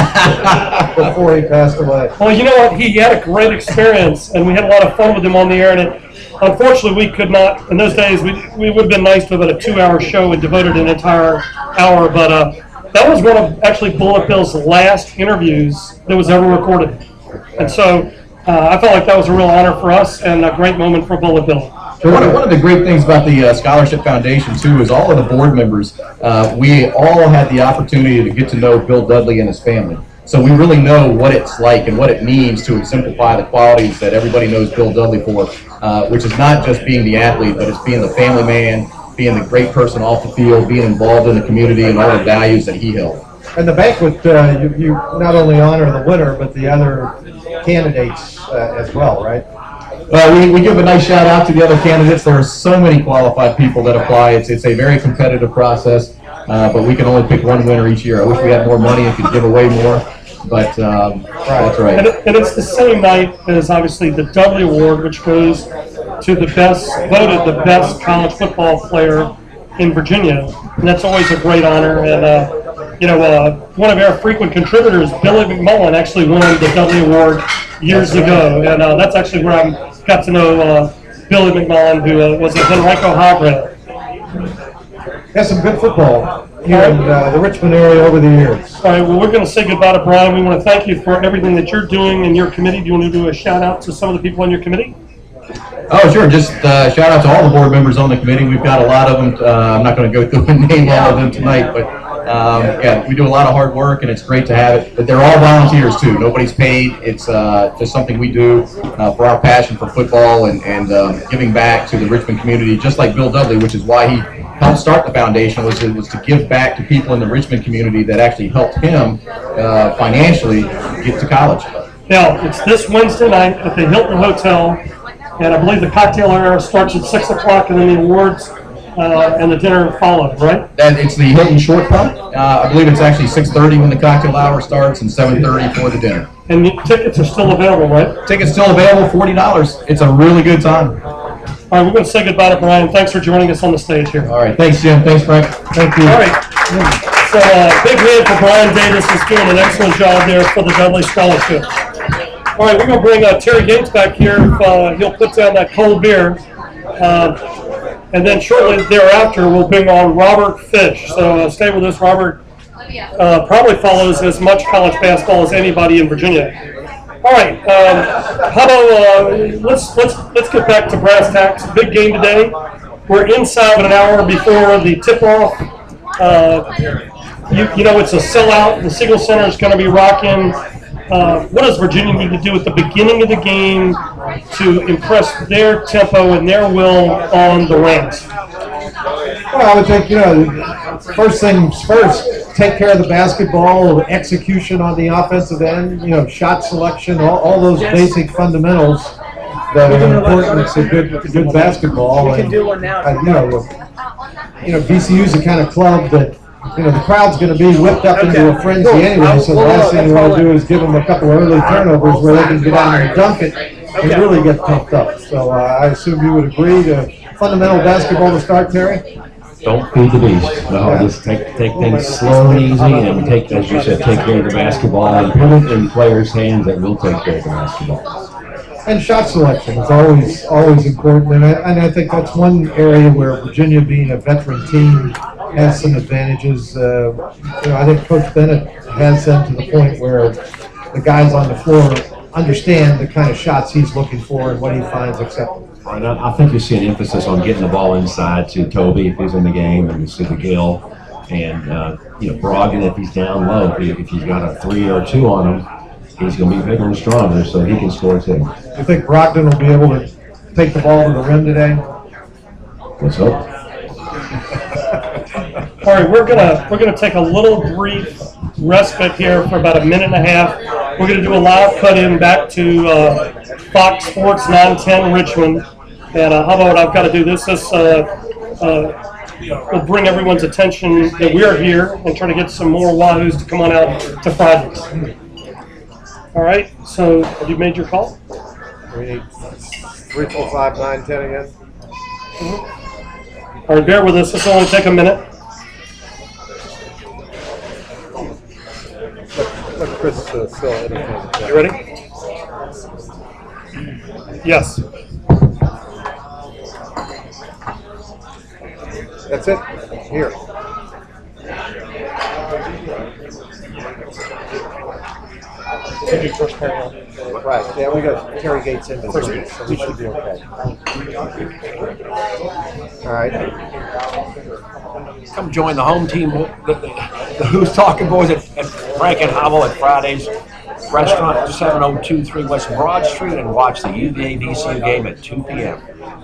B: before he passed away.
D: Well, you know what? He had a great experience, and we had a lot of fun with him on the air. And unfortunately, we could not, in those days, we would have been nice to have had a 2-hour show and devoted an entire hour. But that was one of actually Bullet Bill's last interviews that was ever recorded. And so I felt like that was a real honor for us and a great moment for Bullet Bill.
G: One of the great things about the Scholarship Foundation, too, is all of the board members, we all had the opportunity to get to know Bill Dudley and his family. So we really know what it's like and what it means to exemplify the qualities that everybody knows Bill Dudley for, which is not just being the athlete, but it's being the family man, being the great person off the field, being involved in the community, and all the values that he held.
B: And the banquet, you not only honor the winner, but the other candidates as well, right?
G: We give a nice shout out to the other candidates. There are so many qualified people that apply. It's a very competitive process, but we can only pick one winner each year. I wish we had more money and could give away more, but that's right.
D: And it's the same night as obviously the Dudley Award, which goes to the voted the best college football player in Virginia, and that's always a great honor. And one of our frequent contributors, Billy McMullen, actually won the Dudley Award years ago, and that's actually where I got to know Billy McMullen, who was at Henrico High grad.
B: Has some good football here in the Richmond area over the years.
D: All right, well, we're going to say goodbye to Brian. We want to thank you for everything that you're doing in your committee. Do you want to do a shout out to some of the people on your committee?
G: Oh, sure. Just shout out to all the board members on the committee. We've got a lot of them. I'm not going to go through and name all of them tonight, but yeah, we do a lot of hard work, and it's great to have it. But they're all volunteers too. Nobody's paid. It's just something we do for our passion for football and giving back to the Richmond community, just like Bill Dudley, which is why he helped start the foundation, was to give back to people in the Richmond community that actually helped him financially get to college.
D: Now, it's this Wednesday night at the Hilton Hotel, and I believe the cocktail hour starts at 6 o'clock, and then the awards and the dinner follow, right?
G: And it's the Hilton Short Pump. I believe it's actually 6:30 when the cocktail hour starts and 7:30 for the dinner.
D: And the tickets are still available, right?
G: Tickets still available, $40. It's a really good time.
D: All right, we're going to say goodbye to Brian. Thanks for joining us on the stage here.
G: All right, thanks, Jim. Thanks, Frank.
B: Thank you.
D: All right. So big hand for Brian Davis. He's doing an excellent job there for the Dudley Scholarship. All right, we're going to bring Terry Gates back here. He'll put down that cold beer. And then shortly thereafter, we'll bring on Robert Fish. So stay with us. Robert probably follows as much college basketball as anybody in Virginia. All right, how about let's get back to brass tacks. Big game today. We're inside of an hour before the tip-off. You know it's a sellout. The Siegel Center is going to be rocking. What does Virginia need to do at the beginning of the game to impress their tempo and their will on the Rams?
B: Well, I would think, first things first, take care of the basketball, execution on the offensive end, shot selection, all those basic fundamentals that are important to good basketball.
F: You can do one now.
B: VCU's the kind of club that, the crowd's going to be whipped up into a frenzy anyway, so the last thing you want to do is give them a couple of early turnovers where they can get out and dunk it and really get pumped up. So I assume you would agree to fundamental basketball to start, Terry?
C: Don't feed the beast. No, just take things slow and easy, and take, as you said, take care of the basketball and put it in players' hands that will take care of the basketball.
B: And shot selection is always important, and I think that's one area where Virginia, being a veteran team, has some advantages. I think Coach Bennett has them to the point where the guys on the floor understand the kind of shots he's looking for and what he finds acceptable.
C: Right. I think you see an emphasis on getting the ball inside to Toby if he's in the game, and you see the Gill, and Brogdon if he's down low. If he's got a 3 or 2 on him, he's going to be bigger and stronger, so he can score too.
B: You think Brogdon will be able to take the ball to the rim today?
C: Let's hope.
D: All right, we're gonna take a little brief respite here for about a minute and a half. We're gonna do a live cut-in back to Fox Sports 910 Richmond. And how about I've got to do this? We'll bring everyone's attention that we're here and try to get some more Wahoos to come on out to Fridays. All right, so have you made your call?
B: We need 345-910 again.
D: All right, bear with us. This will only take a minute.
B: Let Chris still entertain.
D: You ready? Yes.
B: That's it? Here. Right, yeah, we got Terry Gates in this week, so we should be okay. All right.
H: Come join the home team, the Who's Talking Boys at Frank and Hobble at Friday's Restaurant, 7023 West Broad Street, and watch the UVA VCU game at 2 p.m.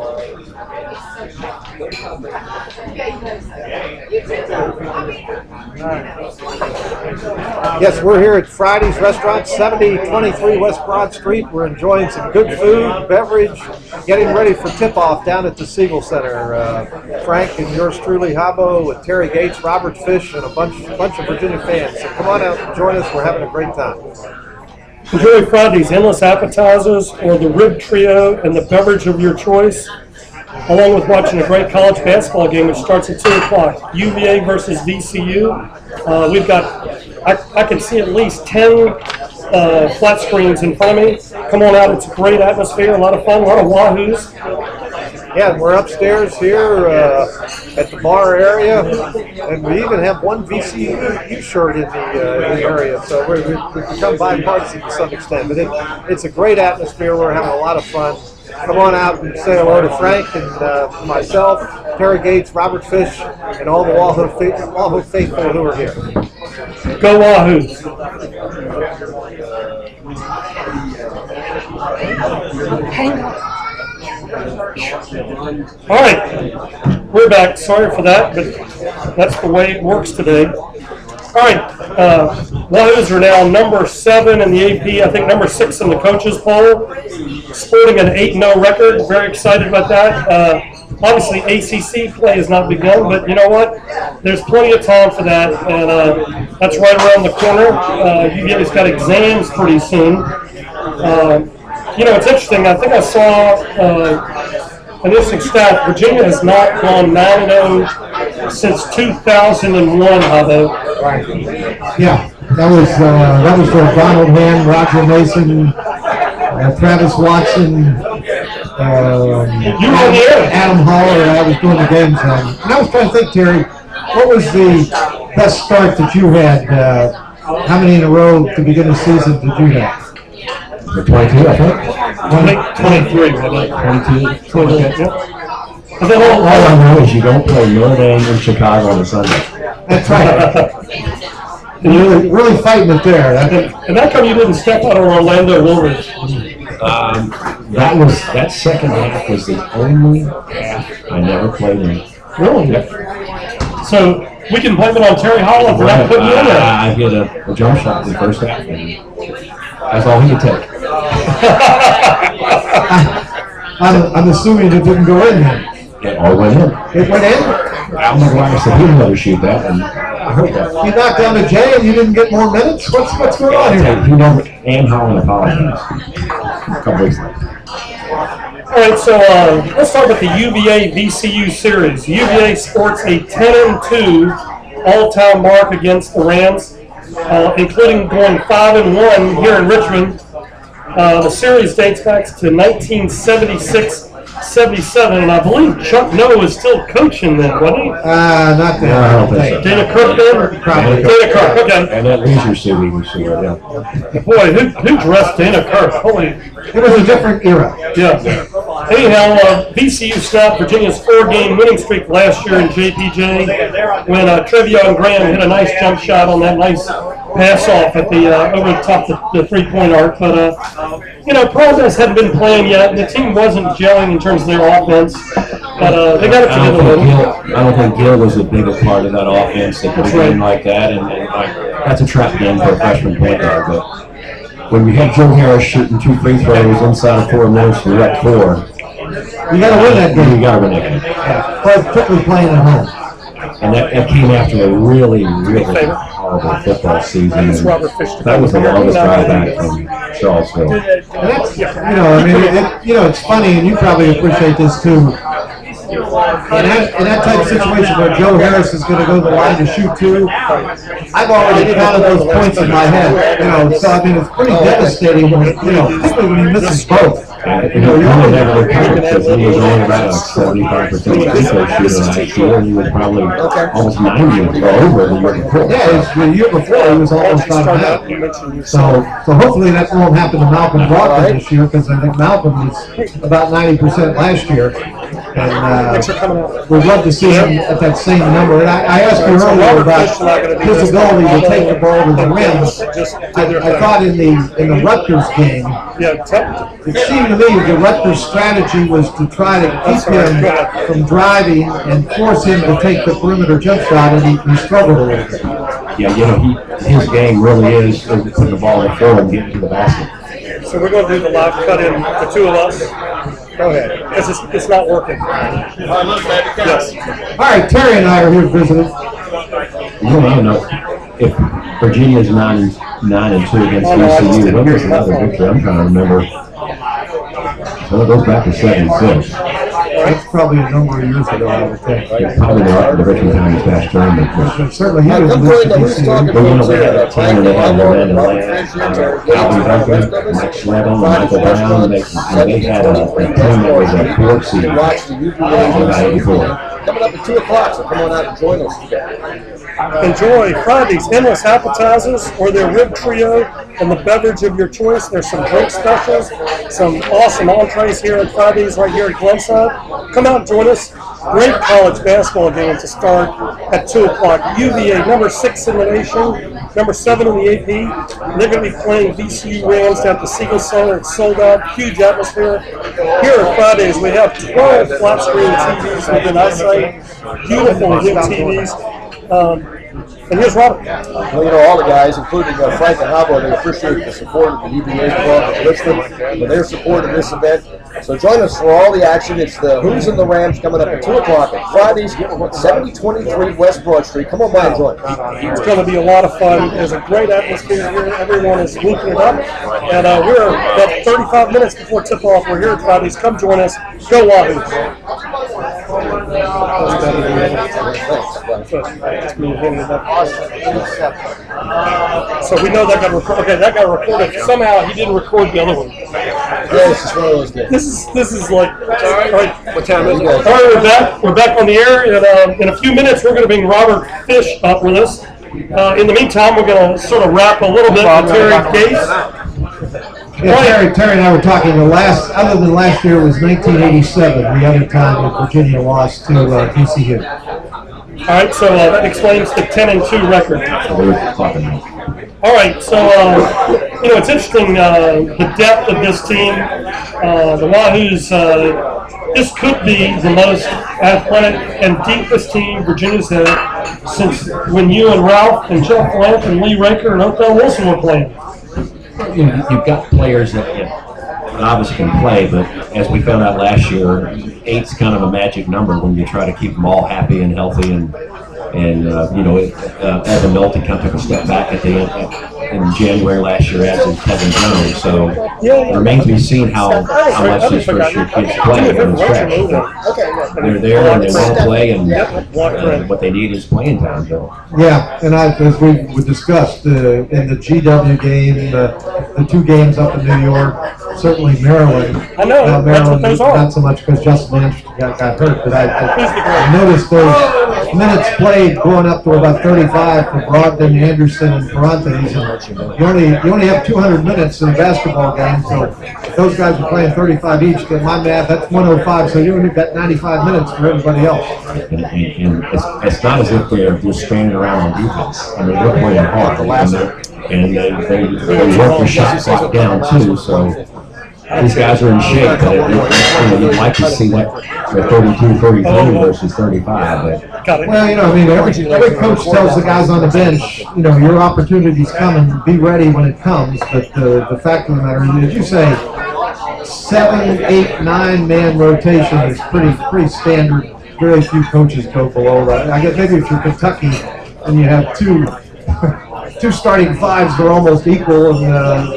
B: Yes, we're here at Friday's Restaurant, 7023 West Broad Street. We're enjoying some good food, beverage, getting ready for tip-off down at the Siegel Center. Frank and yours truly, Habbo, with Terry Gates, Robert Fish, and a bunch of Virginia fans. So come on out and join us. We're having a great time.
D: Enjoy Friday's endless appetizers or the rib trio and the beverage of your choice, along with watching a great college basketball game which starts at 2 o'clock. UVA versus VCU. We've got, I can see at least 10 flat screens in front of me. Come on out. It's a great atmosphere, a lot of fun, a lot of Wahoos.
B: Yeah, we're upstairs here at the bar area, and we even have one VCU shirt in the area, so we've become bipartisan to some extent. But it's a great atmosphere. We're having a lot of fun. come on out and say hello to Frank and myself, Terry Gates, Robert Fish, and all the Wahoo faithful who are here.
D: Go Wahoos. All right, we're back. Sorry for that, but that's the way it works today. All right, Wahoos are now number 7 in the AP, I think number 6 in the coaches poll, sporting an 8-0 record. Very excited about that. Obviously, ACC play has not begun, but you know what? There's plenty of time for that, and that's right around the corner. UVA's got exams pretty soon. You know, it's interesting. I think I saw an interesting stat. Virginia has not gone 9-0 since 2001, Havo.
B: Right. Yeah, that was for Donald Hand, Roger Mason, Travis Watson, Adam Holler. I was doing the games, and I was trying to think, Terry, what was the best start that you had? How many in a row to begin the season did you have?
C: 22, I think.
D: 23.
C: 22.
D: All
C: All I know is you don't play Notre Dame in Chicago on a Sunday.
B: That's right. And really fighting it there.
D: And that come you didn't step out of Orlando Woolridge.
C: That second half was the only half I never played in.
D: Really?
C: Yep.
D: So we can blame it on Terry Holland for not putting you in there.
C: I hit a jump shot in the first half, and that's all he could take.
B: I'm assuming it didn't go in then.
C: It all went in.
B: It went in?
C: Al McGuire said he'd never shoot that, and I heard that.
B: You knocked down a J and you didn't get more minutes? What's going on here?
C: He never, and Holland apologized a couple weeks later.
D: All right, so let's start with the UVA VCU series. UVA sports a 10-2 all-time mark against the Rams, including going 5-1 here in Richmond. The series dates back to 1976-77, and I believe Chuck Noe is still coaching then, wasn't he?
B: Not
C: No, I don't think so.
D: Dana Kirk then?
B: Probably.
D: Dana Kirk, okay.
C: And that leisure suit he was shooting, yeah.
D: Boy, who dressed Dana Kirk? Holy.
B: It was a different era.
D: Yeah. Anyhow, VCU snapped Virginia's 4-game winning streak last year in JPJ when Trevion Graham hit a nice jump shot on that nice pass off at the over the top of the three-point arc. But you know, progress hadn't been playing yet. The team wasn't gelling in terms of their offense, but they got it together a little.
C: I don't think Gill was a bigger part of that offense that could game like that, and like that's a trap game for a freshman point guard. But when we had Joe Harris shooting 2 free throws inside of 4 minutes, we got 4.
B: You got to win that game.
C: You got to win that game.
B: Yeah. Particularly playing at home.
C: And that came after a really, really horrible football season. That was the longest drive back from Charlottesville.
B: And that's, you know, I mean, it's funny, and you probably appreciate this too. In that type of situation where Joe Harris is going to go to the line to shoot 2, I've already counted those points in my head. You know, so I mean, it's pretty devastating when, particularly when he misses both.
C: You know, he would never recover because he was only about 75% free throw shooter last year, and he was probably almost 90 or over the year before.
B: Yeah, the year before he was almost on that. So hopefully that won't happen to Malcolm Brogdon this year, because I think Malcolm was about 90% last year. And we'd love to see him at that same number. And I asked you earlier about his ability to take the ball to the rim. I thought in the Rutgers game, it seemed to me the Rutgers strategy was to try to keep him from driving and force him to take the perimeter jump shot, and he struggled a little bit.
C: Yeah, you know, his game really is to put the ball in floor and get to the basket.
D: So we're going to do the live cut in, the two of us. Go ahead. Because it's not working. Yes.
B: All right, Terry and I are here visiting.
C: You don't know if Virginia's 9-2 against VCU. When was another victory? I'm trying to remember. So it goes back to 76.
B: That's probably a number of years ago, I would think.
C: Yeah, probably the Richmond County past tournament.
B: But certainly he was with the VCU.
C: But you know, they had a team where they had Miranda Land, Alvin Duncan, Mike Slevin, Michael Brown. They had a team that was a 4th seed in 1984.
I: Coming up at 2 o'clock, so come on out and join us today.
D: Enjoy Friday's endless appetizers or their rib trio and the beverage of your choice. There's some drink specials, some awesome entrees here on Fridays right here at Glenside. Come out and join us. Great college basketball game to start at 2 o'clock. UVA, number 6 in the nation, number 7 in the AP. They're going to be playing VCU Rams down at the Siegel Center. It's sold out, huge atmosphere. Here on Fridays, we have 12 flat screen TVs within eyesight, beautiful new TVs. And here's Robert.
I: Well, all the guys, including Frank and Habo, they appreciate the support of the UVA club of Richmond for their support of this event. So join us for all the action. It's the Who's and the Rams coming up at 2 o'clock at Fridays, 7023 West Broad Street. Come on by and join.
D: It's going to be a lot of fun. There's a great atmosphere here. Everyone is linking it up. And we're about 35 minutes before tip-off. We're here at Fridays. Come join us. Go Wahoos. So we know that got recorded. Okay, that got recorded. Somehow he didn't record the other one.
I: Yeah, this is one of those days.
D: This is like. All right.
I: What time is it?
D: All right, we're back on the air. And, in a few minutes, we're going to bring Robert Fish up with us. In the meantime, we're going to sort of wrap a little bit with Terry Gase.
B: Yeah, Terry and I were talking. Other than last year, was 1987. The other time that Virginia lost to VCU.
D: All right, so that explains the 10-2 record. All right, so it's interesting the depth of this team. The Wahoos. This could be the most athletic and deepest team Virginia's had since when you and Ralph and Jeff Lamp and Lee Raker and Othell Wilson were playing.
C: You've got players that obviously can play, but as we found out last year, 8's kind of a magic number when you try to keep them all happy and healthy. And Evan Nolte kind of took a step back at the end in January last year, as did Kevin Jones. So it remains to be seen how much these first-year kids play in the stretch. They're there and they want to play, and what they need is playing time, Bill.
B: Yeah, and as we discussed in the GW game, the 2 games up in New York, certainly Maryland.
D: I know,
B: Maryland,
D: that's what those are.
B: not so much because Justin Lynch got hurt, but I noticed those minutes played going up to about 35 for Brogdon, Anderson, and Ferrantes. You only have 200 minutes in a basketball game, so if those guys are playing 35 each, get my math, that's 105, so you only got 95 minutes for everybody else.
C: And it's not as if they're just standing around on defense. I mean, they're playing hard, and they work the shot clock down too. So these guys are in shape, but you'd like to see that for 32, 33 versus 35. But
B: well, every coach tells the guys on the bench, your opportunity's coming. Be ready when it comes. But the fact of the matter is, as you say, 7, 8, 9 man rotation is pretty standard. Very few coaches go below that. I guess maybe if you're Kentucky and you have two starting 5s that are almost equal, and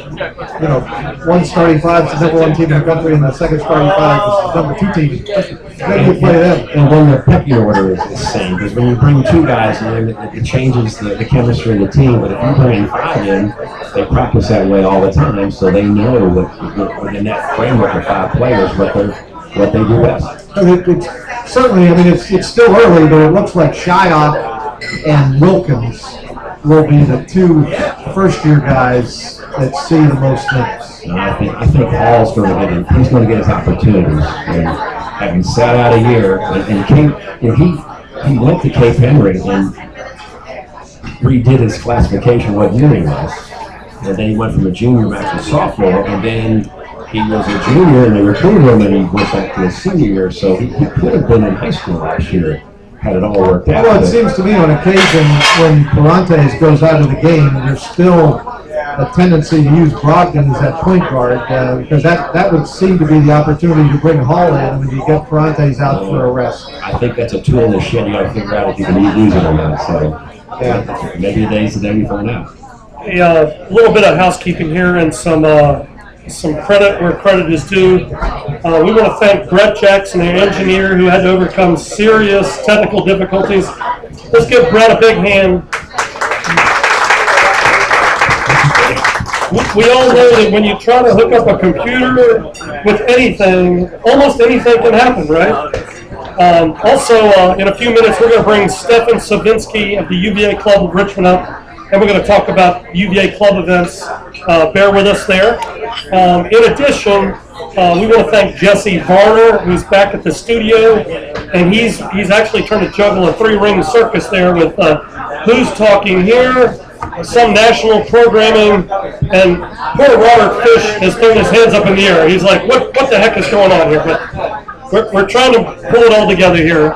B: one starting 5 is the number 1 team in the country, and the second starting 5 is the number 2 team. Maybe you play them.
C: And when the pecking order is the same, because when you bring 2 guys in, it changes the chemistry of the team. But if you bring 5 in, they practice that way all the time, so they know within that framework of 5 players what they do best.
B: Certainly, it's still early, but it looks like Shiott and Wilkins will be the 2 first-year guys that see the most minutes.
C: And I think Hall's going to get his opportunities. And having sat out a year, and he went to Cape Henry and redid his classification what year he was. And then he went from a junior back to sophomore, and then he was a junior and they recruited him and he went back to his senior year. So he could have been in high school last year had it all worked out.
B: Well, it seems to me on occasion when Ferrantes goes out of the game, there's still a tendency to use Brogdon as that point guard because that would seem to be the opportunity to bring Hall in when you get Ferrantes out for a rest.
C: I think that's a tool in the shed. You got to figure out if you can use it or not. So maybe today's the day we find out.
D: A little bit of housekeeping here and some credit where credit is due. We want to thank Brett Jackson, the engineer, who had to overcome serious technical difficulties. Let's give Brett a big hand. We all know that when you try to hook up a computer with anything, almost anything can happen, right? Also, in a few minutes, we're going to bring Stefan Savinsky of the UVA Club of Richmond up, and we're going to talk about UVA club events bear with us there. In addition, we want to thank Jesse Varner, who's back at the studio, and he's actually trying to juggle a 3-ring circus there with Who's Talking Here, some national programming, and poor Robert Fish has thrown his hands up in the air. He's like, what the heck is going on here? But we're trying to pull it all together here.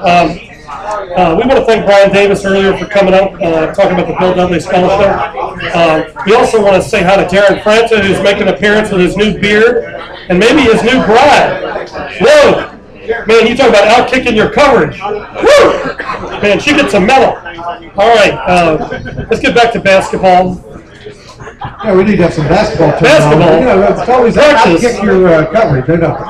D: We want to thank Brian Davis earlier for coming up, talking about the Bill Dudley Scholarship. We also want to say hi to Darren Franta, who's making an appearance with his new beard, and maybe his new bride. Whoa! Man, you talk about out-kicking your coverage. Woo! Man, she gets a medal. All right, let's get back to basketball.
B: Yeah, we need to have some basketball.
D: Basketball?
B: You know, it's always out-kick your coverage. They don't.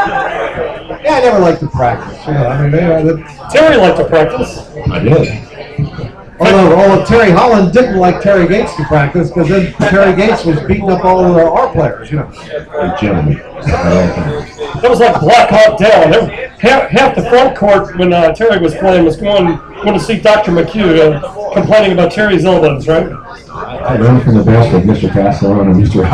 B: Yeah, I never liked to practice. You know, I mean,
D: Terry liked to practice.
C: I did.
B: Although Terry Holland didn't like Terry Gates to practice, because then Terry Gates was beating up all of our players, you know.
C: Gentlemen.
D: That was like Black Hawk Down. Half the front court when Terry was playing was going to see Dr. McHugh complaining about Terry's elbows, right?
C: I learned from the best of Mr. Castellano and Mr.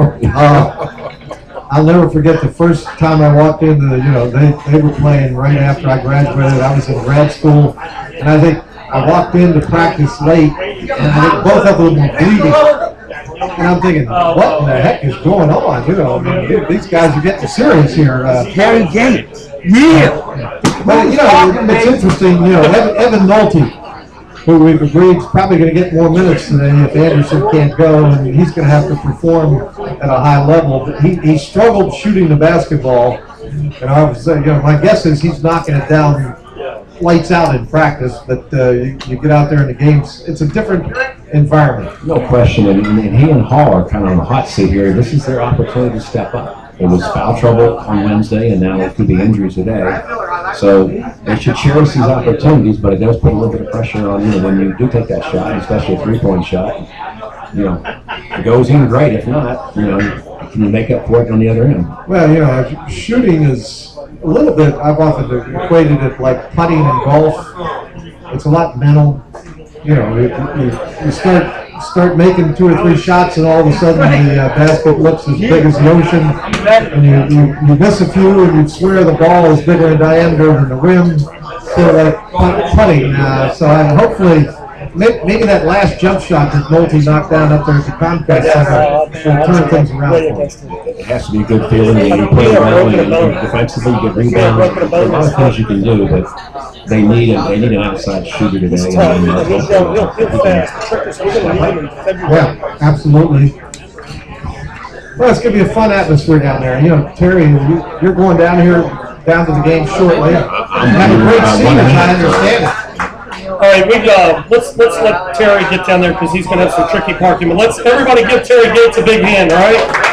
C: Ivor.
B: I'll never forget the first time I walked into the, you know, they were playing right after I graduated. I was in grad school, and I think I walked into practice late, and I think both of them were bleeding. And I'm thinking, what in the heck is going on? You know, I mean, these guys are getting serious here.
J: Terry Gates. Yeah.
B: But, you know, it's interesting, you know, Evan Nolte, who we've agreed is probably going to get more minutes today if Anderson can't go, and he's going to have to perform at a high level. But he struggled shooting the basketball, and I was, you know, my guess is he's knocking it down lights out in practice, but you get out there in the games, it's a different environment.
C: No question, and he and Hall are kind of on the hot seat here. This is their opportunity to step up. It was foul trouble on Wednesday, and now it could be injuries today. So they should cherish these opportunities, but it does put a little bit of pressure on you when you do take that shot, especially a 3-point shot. You know, if it goes in, great. If not, you know, can you make up for it on the other end?
B: Well, you know, shooting is a little bit, I've often equated it like putting in golf. It's a lot mental. You know, you start making 2 or 3 shots, and all of a sudden the basket looks as big as the ocean, and you miss a few, and you swear the ball is bigger in diameter than the rim, sort of like putting. So hopefully, maybe that last jump shot that Nolte knocked down up there at the Comcast Center will turn things around for him.
C: It has to be a good feeling. You play well, and defensively, you get rebounds. There's a lot of things you can do, but they need an outside shooter today.
B: Yeah, absolutely. Well, it's going to be a fun atmosphere down there. You know, Terry, you're going down to the game shortly. Have a great season, I understand it.
D: All right, let's let Terry get down there because he's going to have some tricky parking. But let's everybody give Terry Gates a big hand, all right?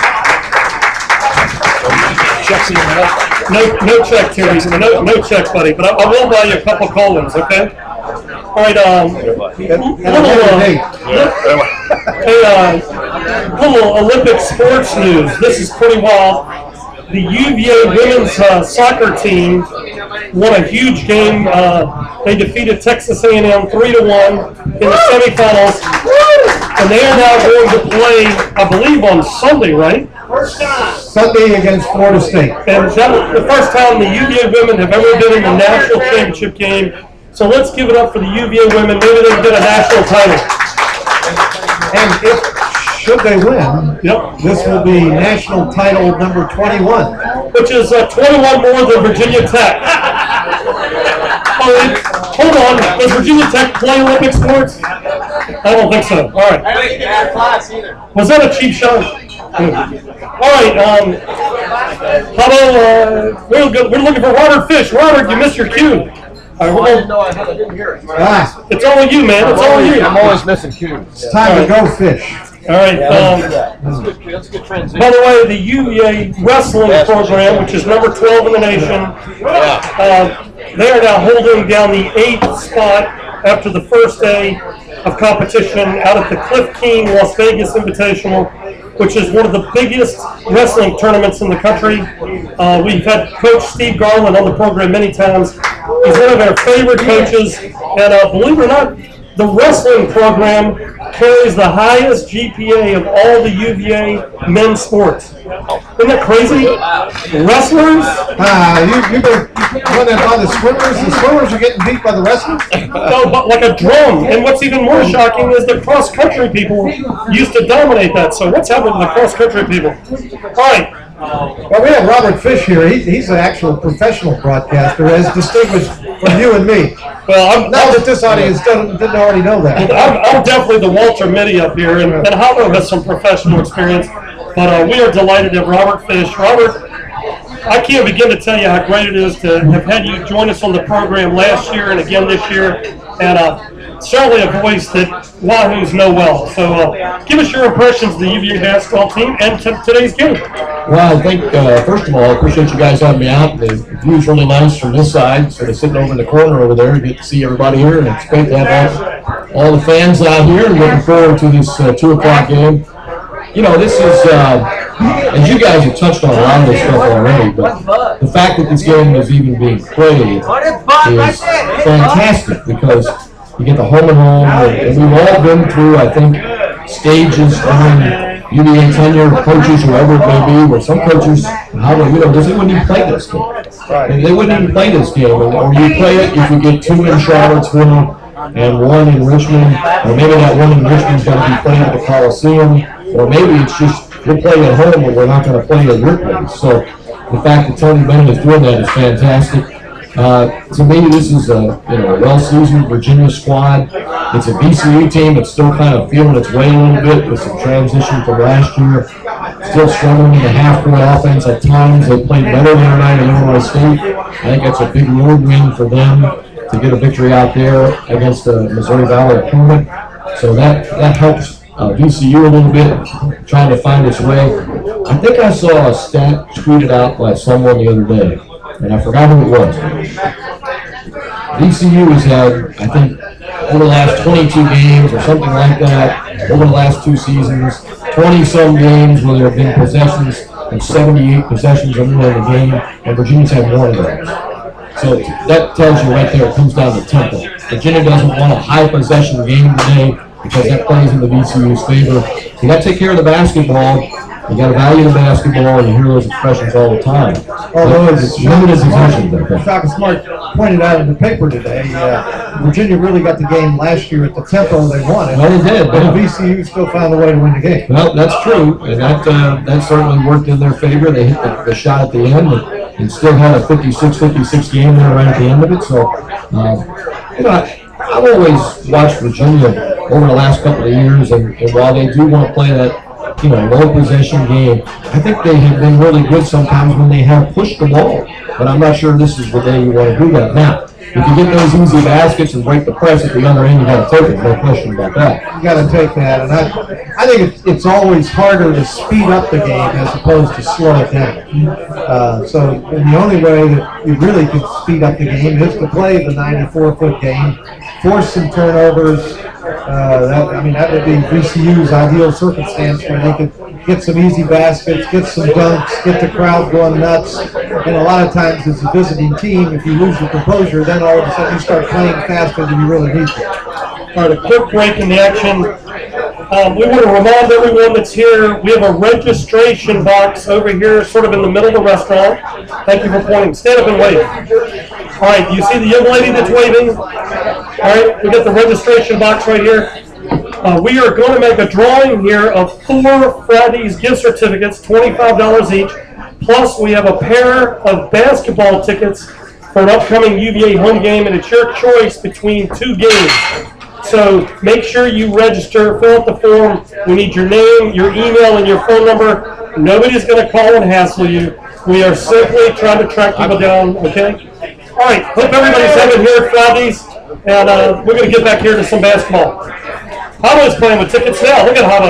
D: No check, Terry. No check, buddy. But I will buy you a couple Colons, okay? All right. Little Olympic sports news. This is pretty wild. The UVA women's soccer team won a huge game. They defeated Texas A&M 3-1 in the semifinals, and they are now going to play, I believe, on Sunday, right?
B: Sunday against Florida State.
D: And that was the first time the UVA women have ever been in the national championship game. So let's give it up for the UVA women. Maybe they can get a national title.
B: And should they win, this will be national title number 21.
D: Which is 21 more than Virginia Tech. Hold on, does Virginia Tech play Olympic sports? I don't think so. All right.
J: I don't think they have class either.
D: Was that a cheap shot? All right, Pablo, we're looking for Robert Fish. Robert, you missed your cue. All right,
I: I didn't hear it.
D: it's all you, man. It's all you.
I: I'm always missing cues.
B: It's time to go fish.
D: All right.
I: That's a good transition.
D: By the way, the UVA wrestling program, which is number 12 in the nation, they are now holding down the 8th spot after the first day of competition out at the Cliff King Las Vegas Invitational, which is one of the biggest wrestling tournaments in the country. We've had Coach Steve Garland on the program many times. He's one of our favorite coaches, and believe it or not, the wrestling program carries the highest GPA of all the UVA men's sports. Isn't that crazy? Wrestlers?
B: You've been running by the swimmers. The swimmers are getting beat by the wrestlers?
D: No, but like a drum. And what's even more shocking is the cross-country people used to dominate that. So what's happened to the cross-country people? All right.
B: Well, we have Robert Fish here. He's an actual professional broadcaster, as distinguished from you and me.
D: Well,
B: Not that this audience didn't already know that.
D: I'm definitely the Walter Mitty up here, and Havo has some professional experience. But we are delighted to have Robert Fish. Robert, I can't begin to tell you how great it is to have had you join us on the program last year and again this year. And certainly a voice that Wahoos know well. So give us your impressions of the UVA basketball team and today's game.
K: Well, I think, first of all, I appreciate you guys having me out. The view's really nice from this side, sort of sitting over in the corner over there. You get to see everybody here, and it's great to have all the fans out here. And looking forward to this 2 o'clock game. You know, this is, as you guys have touched on a lot of this stuff already, but the fact that this game is even being played is fantastic because you get the home and home, and we've all been through, I think, stages during UVA tenure, coaches, whoever it may be, where some coaches, they wouldn't even play this game. And they wouldn't even play this game, or you play it if you get 2 in Charlottesville and 1 in Richmond, or maybe that 1 in Richmond's going to be played at the Coliseum, or maybe it's just we're playing at home and we're not going to play at your place. So the fact that Tony Bennett is doing that is fantastic. To me, this is a well-seasoned Virginia squad. It's a VCU team that's still kind of feeling its way a little bit with some transition from last year. Still struggling in the half-court offense at times. They played better the other night at Illinois State. I think that's a big road win for them to get a victory out there against the Missouri Valley opponent. So that helps VCU a little bit, trying to find its way. I think I saw a stat tweeted out by someone the other day, and I forgot who it was. VCU has had, I think, over the last 22 games or something like that, over the last 2 seasons, 20-some games where there have been possessions of 78 possessions or more in the game, and Virginia's had 1 of those. So that tells you right there it comes down to tempo. Virginia doesn't want a high possession game today because that plays in the VCU's favor. You got to take care of the basketball. You got to value the basketball, and you hear those expressions all the time.
B: Although
K: it's limited possessions there.
B: Shaka Smart pointed out in the paper today, Virginia really got the game last year at the tempo they wanted.
K: Well, they did.
B: But VCU still found a way to win the game.
K: Well, that's true, and that certainly worked in their favor. They hit the shot at the end and still had a 56-56 game there right at the end of it. So, I've always watched Virginia over the last couple of years, and while they do want to play that low possession game, I think they have been really good sometimes when they have pushed the ball. But I'm not sure this is the day you want to do that. Now, if you get those easy baskets and break the press at the other end, you got to take it. No question about that.
B: You got to take that, and I think it's always harder to speed up the game as opposed to slow it down. So the only way that you really can speed up the game is to play the 94-foot game, force some turnovers. That would be VCU's ideal circumstance where they could get some easy baskets, get some dunks, get the crowd going nuts. And a lot of times as a visiting team, if you lose your composure, then all of a sudden you start playing faster than you really need to.
D: All right, a quick break in the action. We want to remind everyone that's here, we have a registration box over here, sort of in the middle of the restaurant. Thank you for pointing. Stand up and wave. All right, you see the young lady that's waving? All right, we got the registration box right here. We are going to make a drawing here of 4 Fridays gift certificates, $25 each. Plus, we have a pair of basketball tickets for an upcoming UVA home game, and it's your choice between 2 games. So make sure you register, fill out the form. We need your name, your email, and your phone number. Nobody's going to call and hassle you. We are simply trying to track people down, okay? All right, hope everybody's having here at Fridays, and we're going to get back here to some basketball. Havo's playing with tickets now. Look at Havo.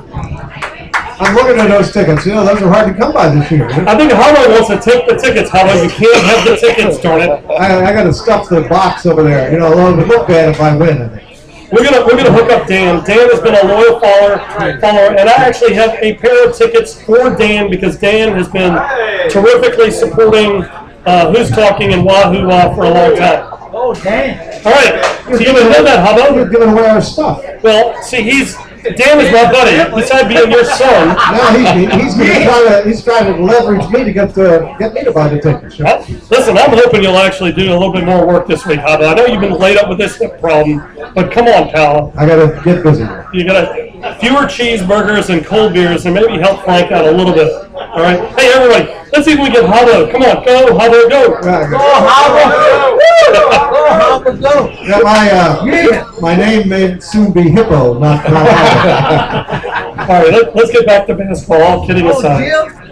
B: Yeah, I'm looking at those tickets. Those are hard to come by this year.
D: I think Havo wants to take the tickets. Havo, you can't have the tickets, darn it.
B: I got to stuff the box over there. It would look bad if I win, I think.
D: We're gonna hook up Dan. Dan has been a loyal follower, and I actually have a pair of tickets for Dan because Dan has been terrifically supporting Who's Talking and Wahoo for a long time.
J: Oh, damn.
D: All right, so you didn't know that, Hubbo?
B: You're giving away our stuff.
D: Well, see, Dan is my buddy. Besides being your son.
B: No, he's trying to leverage me to get me to buy the tickets.
D: Well, listen, I'm hoping you'll actually do a little bit more work this week, Hubbo. I know you've been laid up with this hip problem, but come on, pal.
B: I got to get busy.
D: You got fewer cheeseburgers and cold beers, and maybe help Frank out a little bit. All right. Hey, everybody, let's see if we can get Hubbo. Come on, go, Hubbo, go.
J: Go.
B: Yeah, my name may soon be Hippo, not Howard.
D: All right, let's get back to basketball. All kidding aside.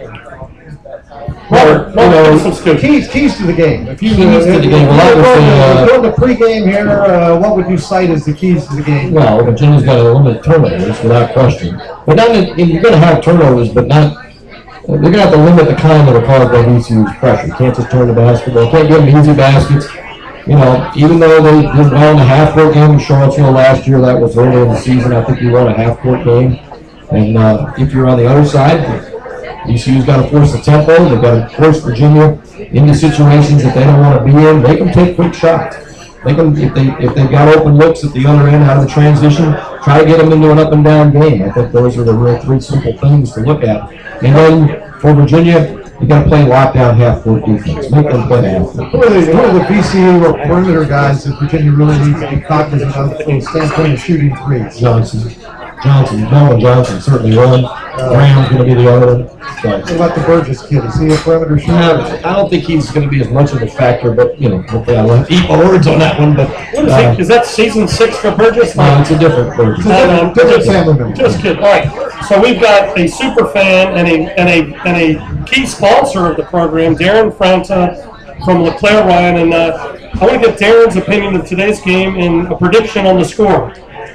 B: Keys to the game. If you
K: Keys to the game. Well,
B: doing the pregame here, what would you cite as the keys to the game?
K: Well, Virginia's got to limit turnovers without question. But not you're going to have turnovers, but not. They're going to have to limit the kind that are caused by VCU's pressure. You can't just turn the basketball. Can't give them easy baskets. You know, even though they did well in the half-court game in Charlottesville last year, that was early in the season. I think we won a half-court game. And if you're on the other side, VCU's got to force the tempo. They've got to force Virginia into situations that they don't want to be in. Make them take quick shots. Make them, if they've got open looks at the other end out of the transition, try to get them into an up-and-down game. I think those are the real three simple things to look at. And then for Virginia, you got to play lockdown half-court defense. Make them play half-court.
B: Who are the VCU or perimeter guys that Virginia really needs to be cognizant of from the standpoint of shooting threes?
K: Nolan Johnson certainly one. Graham's going to be the other one.
B: What about the Burgess kid? Is he a perimeter shooter?
K: I don't think he's going to be as much of a factor, but, you know, hopefully I won't eat my words on that one. But
D: is that season 6 for Burgess?
K: No, it's a different Burgess.
B: Different family member.
D: Just kidding. All right. So we've got a super fan and a key sponsor of the program, Darren Franta from LeClaire Ryan, and I want to get Darren's opinion of today's game and a prediction on the score.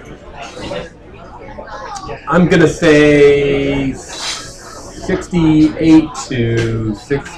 L: I'm going to say 68 to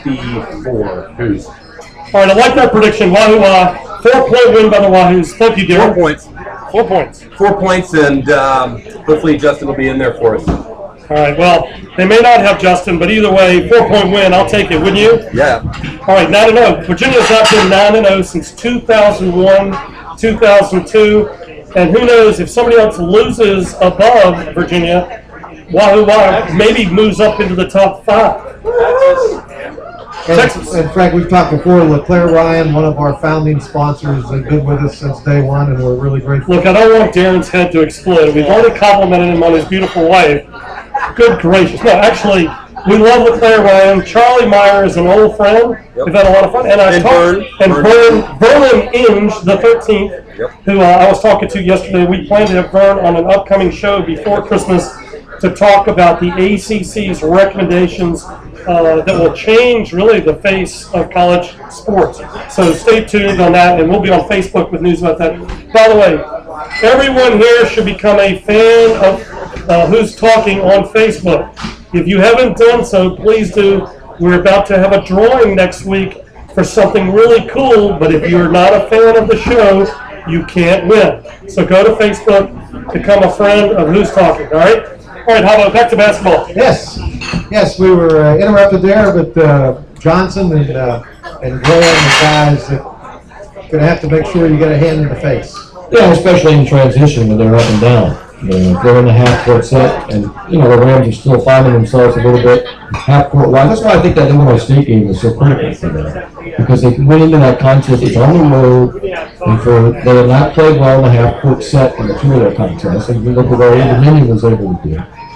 L: 64. Who's?
D: All right, I like that prediction. Wahoo, 4-point win by the Wahoos. Thank you, Darren.
L: 4 points.
D: 4 points.
L: 4 points, and hopefully Justin will be in there for us.
D: All right, well, they may not have Justin, but either way, 4-point win, I'll take it, wouldn't you?
L: Yeah.
D: All right, 9-0. Virginia's not been 9-0 since 2001, 2002. And who knows, if somebody else loses above Virginia, Wahoo maybe moves up into the top 5. Texas.
B: And Frank, we've talked before, LeClaire Ryan, one of our founding sponsors, has been with us since day one, and we're really grateful.
D: Look, I don't want Darren's head to explode. We've already complimented him on his beautiful wife. Good gracious. No, actually, we love LeClaire Ryan. Charlie Meyer is an old friend. Yep. We've had a lot of fun. And Vernon Inge, the 13th, who I was talking to yesterday. We plan to have Vern on an upcoming show before Christmas to talk about the ACC's recommendations that will change really the face of college sports. So stay tuned on that, and we'll be on Facebook with news about that. By the way, everyone here should become a fan of Who's Talking on Facebook. If you haven't done so, please do. We're about to have a drawing next week for something really cool, but if you're not a fan of the show, you can't win. So go to Facebook, become a friend of Who's Talking, all right? All right, how about back to basketball?
B: Yes, we were interrupted there, but Johnson and Graham, the guys that are going to have to make sure you get a hand in the face.
K: Yeah, especially in transition when they're up and down. They're in the half-court set, and, you know, the Rams are still finding themselves a little bit half-court wide. That's why I think that Illinois State game was so critical for them, because they went into that contest, it's on the road, and they had not played well in the half-court set in the two of their contests, and you look at what Old Dominion was able to do.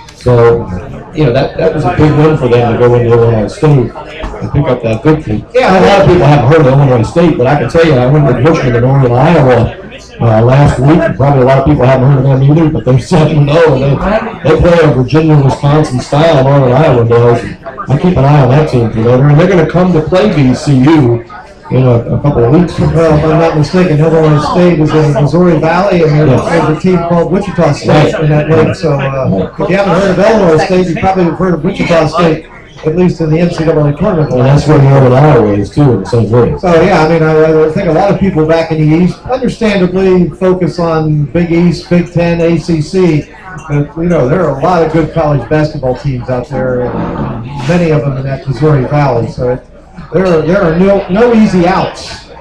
K: So, you know, that was a big win for them to go into Illinois State and pick up that victory. Yeah, a lot of people haven't heard of Illinois State, but I can tell you, I went to Richmond in Northern Iowa last week. Probably a lot of people haven't heard of them either, but they're 7-0, and they play a Virginia-Wisconsin style. Northern Iowa does. I keep an eye on that team for later, and they're going to come to play VCU in a couple of weeks.
B: Well, if I'm not mistaken, Illinois State is in Missouri Valley, and there's a team called Wichita State in that league. So if you haven't heard of Illinois State, you probably have heard of Wichita State, at least in the NCAA tournament.
K: And that's where Northern Iowa is, too, in the same way.
B: So, yeah, I mean, I think a lot of people back in the East understandably focus on Big East, Big Ten, ACC. But, you know, there are a lot of good college basketball teams out there, and many of them in that Missouri Valley. So there are no easy outs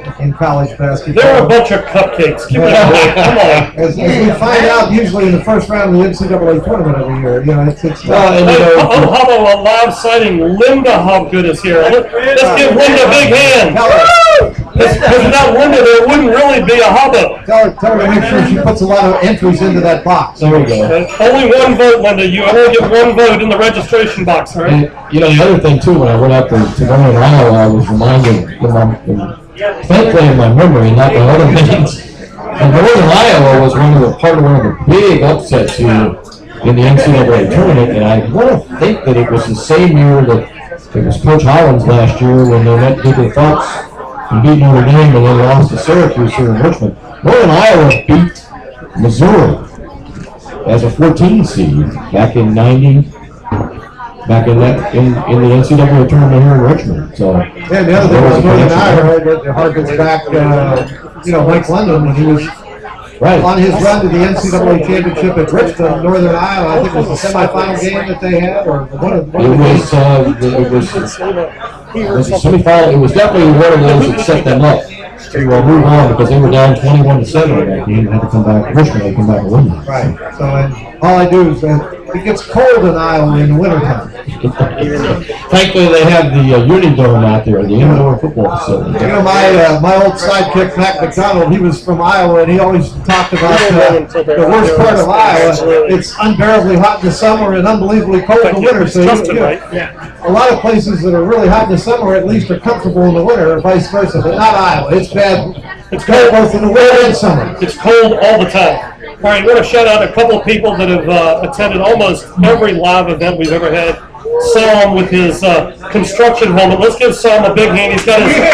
B: in college basketball.
D: They're a bunch of cupcakes. Give me a break. Come on.
B: As we find out usually in the first round of the NCAA tournament every year, it's
D: How about a live sighting? Linda Hobgood is here. Let's give Linda a big hand. Because without Linda, there wouldn't really be a Hobbo.
B: Tell her to make sure she puts a lot of entries into that box.
K: There we go.
D: Only one vote, Linda. You only get one vote in the registration box, all right?
K: And, the other thing, too, when I went out to Northern Iowa, I was reminded, thankfully in my memory, not my other meetings, and Northern Iowa was part of one of the big upsets here in the NCAA tournament, and I want to think that it was the same year that it was Coach Hollins last year when they met Digger Fox and beat Notre Dame and then lost to Syracuse here in Richmond. Northern Iowa beat Missouri as a 14 seed back in '90. Back in the NCAA tournament here in Richmond. So
B: yeah, the other thing was Northern Iowa that harkens back, Mike London when he was on his run to the NCAA championship at Richmond, Northern Iowa. I think it was the semifinal game that they had, or one of the games.
K: It was a semifinal. It was definitely one of those that set them up to move on because they were down 21-7 in that game and had to come back. Richmond had to come back and win.
B: Right. So all I do is it gets cold in Iowa in the wintertime.
K: Thankfully, they have the Unidome out there, the indoor football facility.
B: My old sidekick, Mac McDonald, he was from Iowa, and he always talked about the worst part of Iowa. It's unbearably hot in the summer and unbelievably cold in the winter. So a lot of places that are really hot in the summer at least are comfortable in the winter, or vice versa, but not Iowa. It's bad. It's cold both in the winter and summer.
D: It's cold all the time. All right, I want to shout out a couple of people that have attended almost every live event we've ever had. Sam with his construction helmet. Let's give Sam a big hand. He's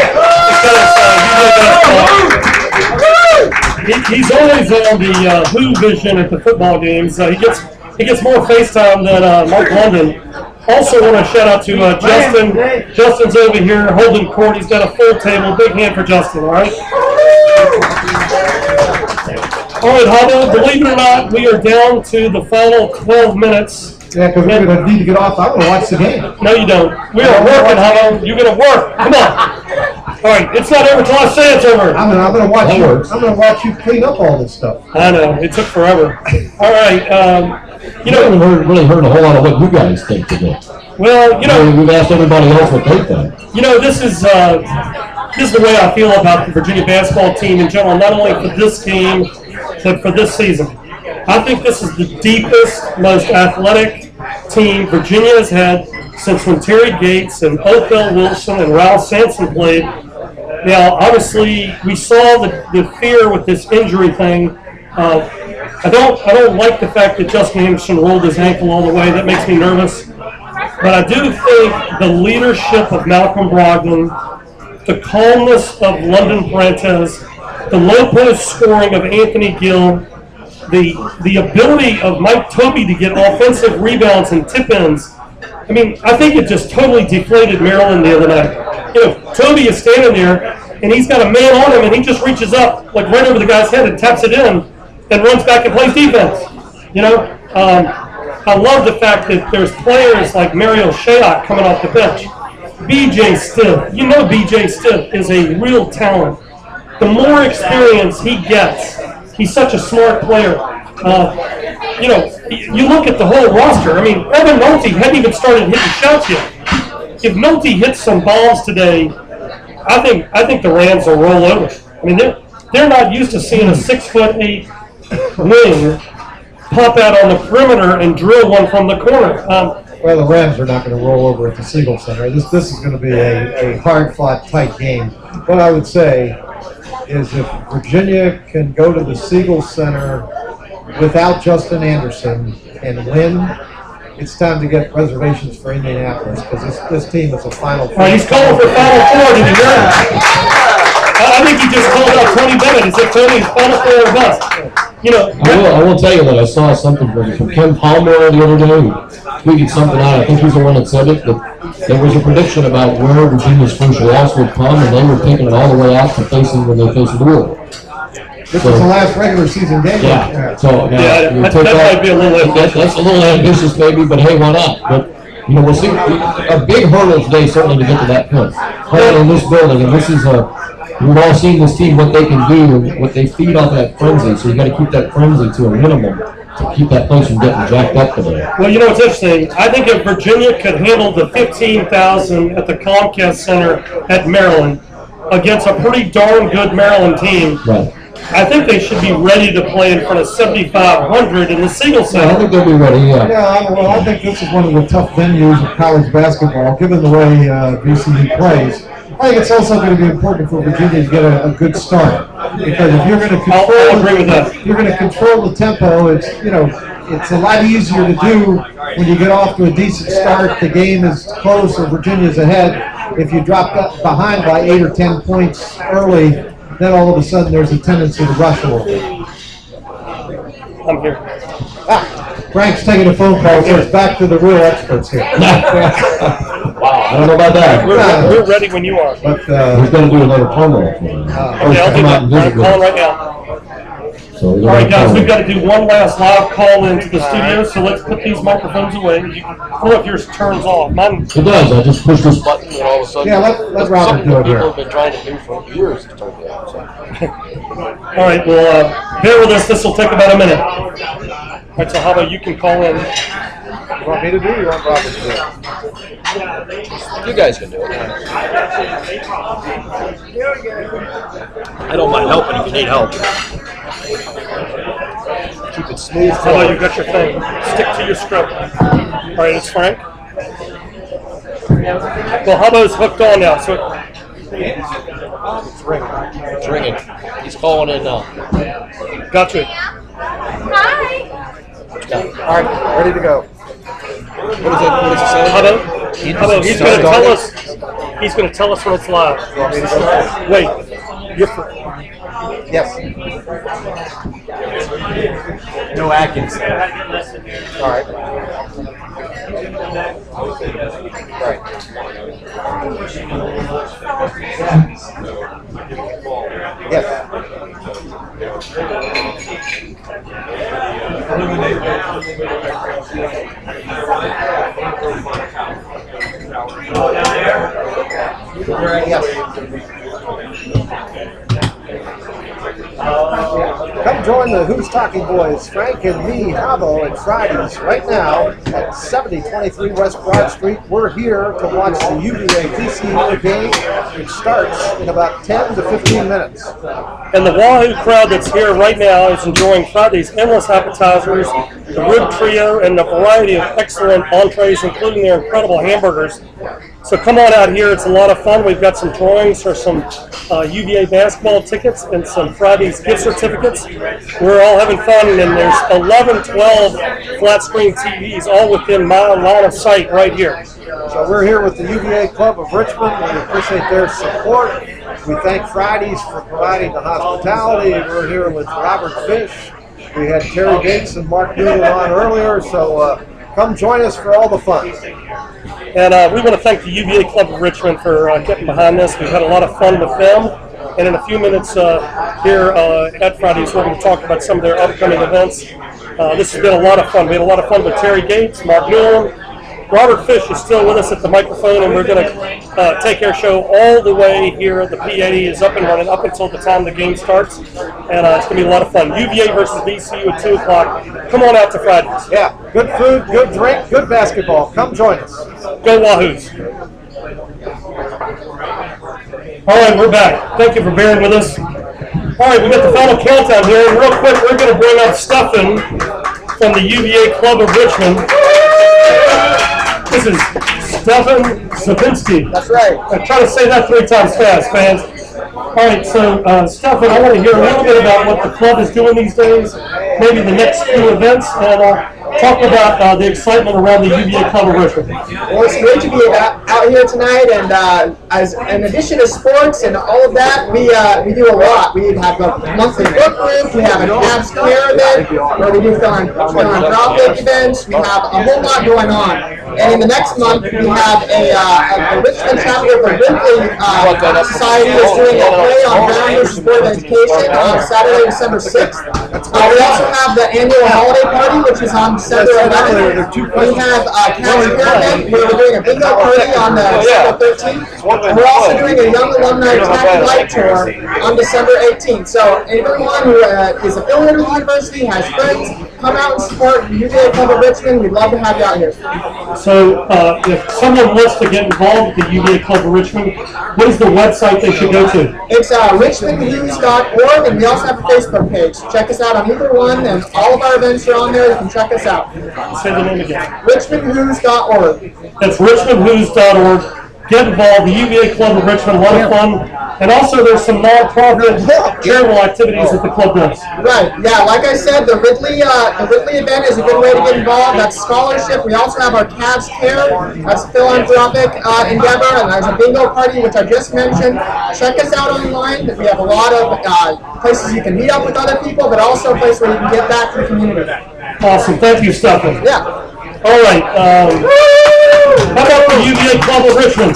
D: always on the Who Vision at the football games. He gets more FaceTime than Mark London. Also want to shout out to Justin. Justin's over here holding court. He's got a full table. Big hand for Justin, all right? All right, Hobbo, believe it or not, we are down to the final 12 minutes.
B: Yeah, because we're going to need to get off. I'm going to watch the game.
D: No, you don't. We are working, Hobbo. You're going to work. Come on. All right, it's not over until I say it's over.
B: I'm going to watch you. I'm going to watch you clean up all this stuff.
D: I know. It took forever. All right.
K: You haven't really heard a whole lot of what you guys think today.
D: Well,
K: we've asked everybody else what they think.
D: This is the way I feel about the Virginia basketball team in general, not only for this game, but for this season. I think this is the deepest, most athletic team Virginia has had since when Terry Gates and Othell Wilson and Ralph Sampson played. Now, obviously, we saw the fear with this injury thing. I don't like the fact that Justin Anderson rolled his ankle all the way. That makes me nervous. But I do think the leadership of Malcolm Brogdon, the calmness of London Fuentes, the low post scoring of Anthony Gill, the ability of Mike Tobey to get offensive rebounds and tip-ins. I mean, I think it just totally deflated Maryland the other night. Tobey is standing there, and he's got a man on him, and he just reaches up, like right over the guy's head and taps it in, and runs back and plays defense. I love the fact that there's players like Mario Shayok coming off the bench. B.J. Stiff. B.J. Stiff is a real talent. The more experience he gets, he's such a smart player. You look at the whole roster. I mean, Evan Nolte hadn't even started hitting shots yet. If Nolte hits some bombs today, I think the Rams will roll over. I mean, they're not used to seeing a 6'8" wing pop out on the perimeter and drill one from the corner.
B: Well, the Rams are not going to roll over at the Siegel Center. This is going to be a hard-fought, tight game. What I would say is if Virginia can go to the Siegel Center without Justin Anderson and win, it's time to get reservations for Indianapolis because this team is a Final Four.
D: He's calling for Final Four. Did you hear him? I think he just called out Tony Bennett. He said Tony's Final Four or bust.
K: I will tell you that I saw something from Ken Palmer the other day who tweeted something out. I think he's the one that said it. That there was a prediction about where Virginia's first loss would come, and they were taking it all the way out to facing when they faced Louisville.
B: This was the last regular season game.
K: Yeah. So
D: that might be a little ambitious.
K: That's a little ambitious, maybe, but hey, why not? But we'll see. A big hurdle today, certainly, to get to that point. Playing in this building, and this is we've all seen this team, what they can do, and what they feed off that frenzy. So you got to keep that frenzy to a minimum to keep that place from getting jacked up today.
D: Well, you know what's interesting? I think if Virginia could handle the 15,000 at the Comcast Center at Maryland against a pretty darn good Maryland team,
K: Right.
D: I think they should be ready to play in front of 7,500 in the Siegel
K: Yeah, I
D: Center.
K: think they'll be ready. Yeah.
B: Yeah, well, I think this is one of the tough venues of college basketball, given the way VCU plays. I think it's also going to be important for Virginia to get a good start, because if you're going to control,
D: I'll agree with that.
B: if you're going to control the tempo, it's a lot easier to do when you get off to a decent start. The game is close or Virginia's ahead. If you drop behind by 8 or 10 points early, then all of a sudden there's a tendency to rush a little bit.
D: I'm here.
B: Frank's taking a phone call, so it's back to the real experts here.
K: Wow, I don't know about that.
D: We're ready when you are.
B: But
K: He's going to do another promo for me.
D: Okay, I'll do that. I'm calling right now.
K: So
D: All right, guys, we've got to do one last live call into the studio, so let's put these microphones away. I don't know if yours turns off. Mine.
K: It does. I just pushed this
J: Button and all of a sudden.
B: yeah, let Robert do it
J: People
B: here.
J: have been trying to do for years to turn it off. So.
D: All right, well, bear with us. This will take about a minute. All right, so how about you can call in?
I: You want me to do it or you want Robert to do it?
J: You guys can do it. I don't mind helping if you need help.
I: Keep it smooth.
D: How about you got your thing? Stick to your script. All right, it's Frank. Well, Hubbo's hooked on now, so
I: It's ringing.
J: It's ringing. He's calling in now.
D: gotcha.
F: Hi.
I: All right, ready to go.
J: What is it say?
D: Hubbo, he's going to tell us. He's going to tell us when it's live. Wait, you're for,
I: Yes.
A: No Atkins.
I: All right. Come join the Who's Talking Boys, Frank and me, Havo, and Fridays right now at 7023 West Broad Street. We're here to watch the UVA VCU game, which starts in about 10 to 15 minutes.
D: and the Wahoo crowd that's here right now is enjoying Friday's endless appetizers, the rib trio, and the variety of excellent entrees, including their incredible hamburgers. So come on out here. It's a lot of fun. We've got some drawings for some UVA basketball tickets and some Friday's gift certificates. We're all having fun, and there's 11, 12 flat screen TVs all within my line of sight right here.
I: So we're here with the UVA Club of Richmond. We appreciate their support. We thank Fridays for providing the hospitality. We're here with Robert Fish. We had Terry Gates and Mark Newman on earlier, so come join us for all the fun.
D: And we want to thank the UVA Club of Richmond for getting behind this. We've had a lot of fun with them. And in a few minutes here at Fridays, we're going to talk about some of their upcoming events. This has been a lot of fun. We had a lot of fun with Terry Gates, Mark Newman. Robert Fish is still with us at the microphone, and we're going to take our show all the way here. The PA is up and running up until the time the game starts, and it's going to be a lot of fun. UVA versus VCU at 2 o'clock. Come on out to Fridays.
I: Yeah, good food, good drink, good basketball. Come join us.
D: Go Wahoos. All right, we're back. Thank you for bearing with us. All right, we got the final countdown here. And real quick, we're going to bring up Stefan from the UVA Club of Richmond. This is Stefan Zabinski.
I: That's right.
D: I'm trying to say that 3 times fast, fans. All right, so Stefan, I want to hear a little bit about what the club is doing these days, maybe the next few events, and talk about the excitement around the UVA Club of Richmond.
M: Well, it's great to be out here tonight, and as in addition to sports and all of that, we do a lot. We have a monthly book group, we have an Abs Caravan, where we do philanthropic events, we have a whole lot going on. And in the next month, we have a Richmond chapter of the Wrigley Society is doing a play on Founders Sport Education on Saturday, December 6th. We also have the annual holiday party, which is on December 11th. We have Cavs Caravan, where we're doing a bingo party on December 13th. And we're also doing a Young Alumni Tacky Light Tour on December 18th. So everyone who is affiliated with the university, has friends, come out and support the UVA Club of Richmond. We'd love to have you out here.
D: So if someone wants to get involved with the UVA Club of Richmond, what is the website they should go to?
M: It's richmondhughes.org, and we also have a Facebook page. Check us out on either one, and all of our events are on there. You can check us out.
D: Say the name again.
M: richmondhughes.org.
D: That's richmondhughes.org. Get involved. The UVA Club of Richmond, a lot of fun. And also there's some nonprofit charitable activities that the club does.
M: Right, yeah, like I said, the Ridley event is a good way to get involved. That's scholarship. We also have our Cavs Care. That's a philanthropic endeavor, and there's a bingo party, which I just mentioned. Check us out online. We have a lot of places you can meet up with other people, but also a place where you can get back to the community.
D: Awesome. Thank you, Stefan.
M: Yeah.
D: All right. How about the UVA Club of Richmond?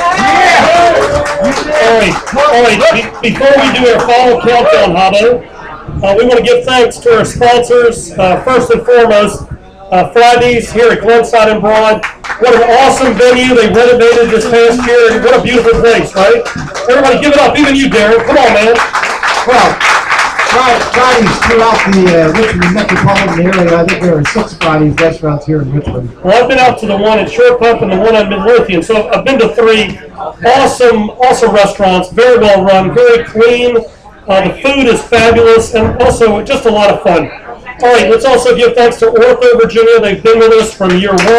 D: All right. Before we do our final countdown, Habo, we want to give thanks to our sponsors. First and foremost, Fridays here at Glenside and Broad. What an awesome venue. They renovated this past year. What a beautiful place, right? Everybody give it up. Even you, Darren. Come on, man.
B: Well, Fridays throughout the Richmond metropolitan area. I think there are 6 Fridays restaurants here in Richmond.
D: Well, I've been out to the one at Short Pump and the one at Midlothian, so I've been to 3 awesome restaurants, very well run, very clean. The food is fabulous, and also just a lot of fun. All right, let's also give thanks to Ortho Virginia. They've been with us from year 1.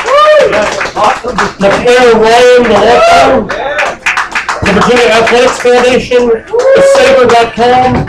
D: LeClaire Ryan, the law firm. The Virginia Athletics Foundation, thesaber.com,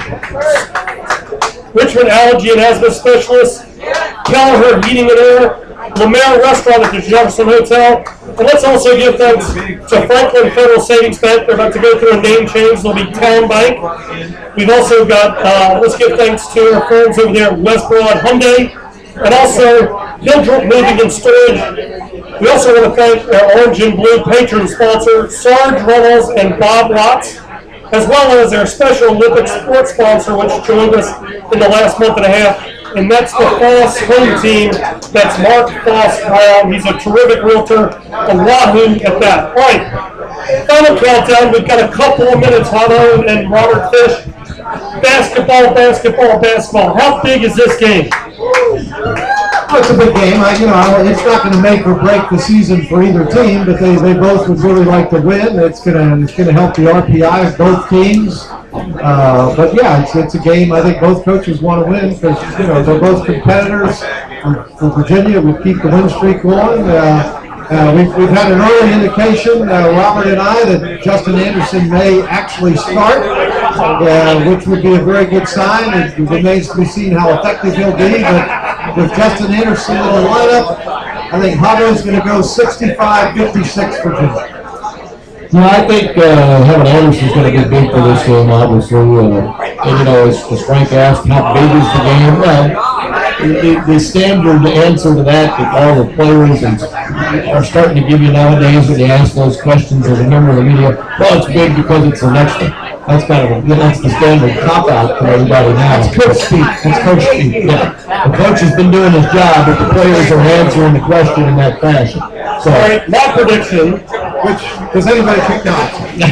D: Richmond Allergy and Asthma Specialist, Kelleher Heating and Air, Lemaire Restaurant at the Jefferson Hotel, and let's also give thanks to Franklin Federal Savings Bank. They're about to go through a name change. They'll be Town Bank. We've also got, let's give thanks to our friends over there at West Broad Hyundai, and also Hildreth Moving and Storage. We also want to thank our Orange and Blue patron sponsor, Sarge Reynolds and Bob Watts, as well as our Special Olympic sports sponsor, which joined us in the last month and a half, and that's the Foss home team. That's Mark Foss Brown. He's a terrific realtor, a Wahoo at that. All right, final countdown. We've got a couple of minutes, Hado and Robert Fish. Basketball. How big is this game?
B: Well, it's a big game. It's not going to make or break the season for either team, but they both would really like to win. It's going to help the RPI of both teams. But yeah, it's a game I think both coaches want to win because they're both competitors. For Virginia, we keep the win streak going. We've had an early indication, Robert and I, that Justin Anderson may actually start, which would be a very good sign. It remains to be seen how effective he'll be, but with Justin Anderson in the lineup, I think Habo's going to go 65-56 Virginia.
K: No, I think having Anderson is going to be big for this game, obviously. And as Frank asked, how big is the game? Well, the standard answer to that all the players are starting to give you nowadays when they ask those questions or the member of the media, well, it's big because it's an extra. That's that's the standard cop-out for everybody now. It's coach speak. It's coach speak. Yeah. The coach has been doing his job, but the players are answering the question in that fashion. So,
D: all right, my prediction.
B: Which does anybody pick now?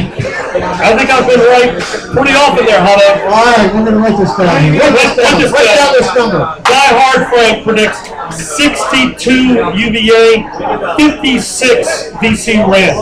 D: I think I've been right pretty often there, Hado.
B: All right, we're going to write this down. Write down this number.
D: Die Hard Frank predicts 62 UVA, 56 VC Rams.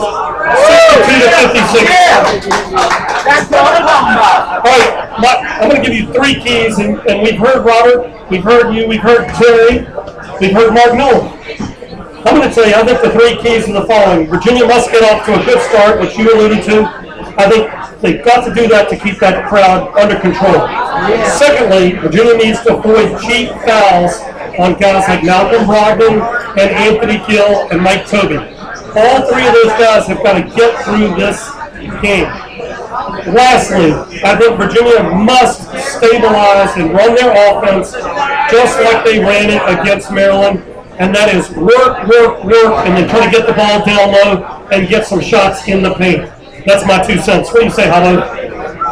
D: 62-56.
M: That's what I'm talking about.
D: All right, I'm going to give you 3 keys, and we've heard Robert, we've heard you, we've heard Terry, we've heard Mark Nolan. I'm going to tell you, I think the 3 keys are the following. Virginia must get off to a good start, which you alluded to. I think they've got to do that to keep that crowd under control. Secondly, Virginia needs to avoid cheap fouls on guys like Malcolm Brogdon and Anthony Gill and Mike Tobey. All 3 of those guys have got to get through this game. Lastly, I think Virginia must stabilize and run their offense just like they ran it against Maryland. And that is work, and then try to get the ball down low and get some shots in the paint. That's my 2 cents. What do you say, Hado?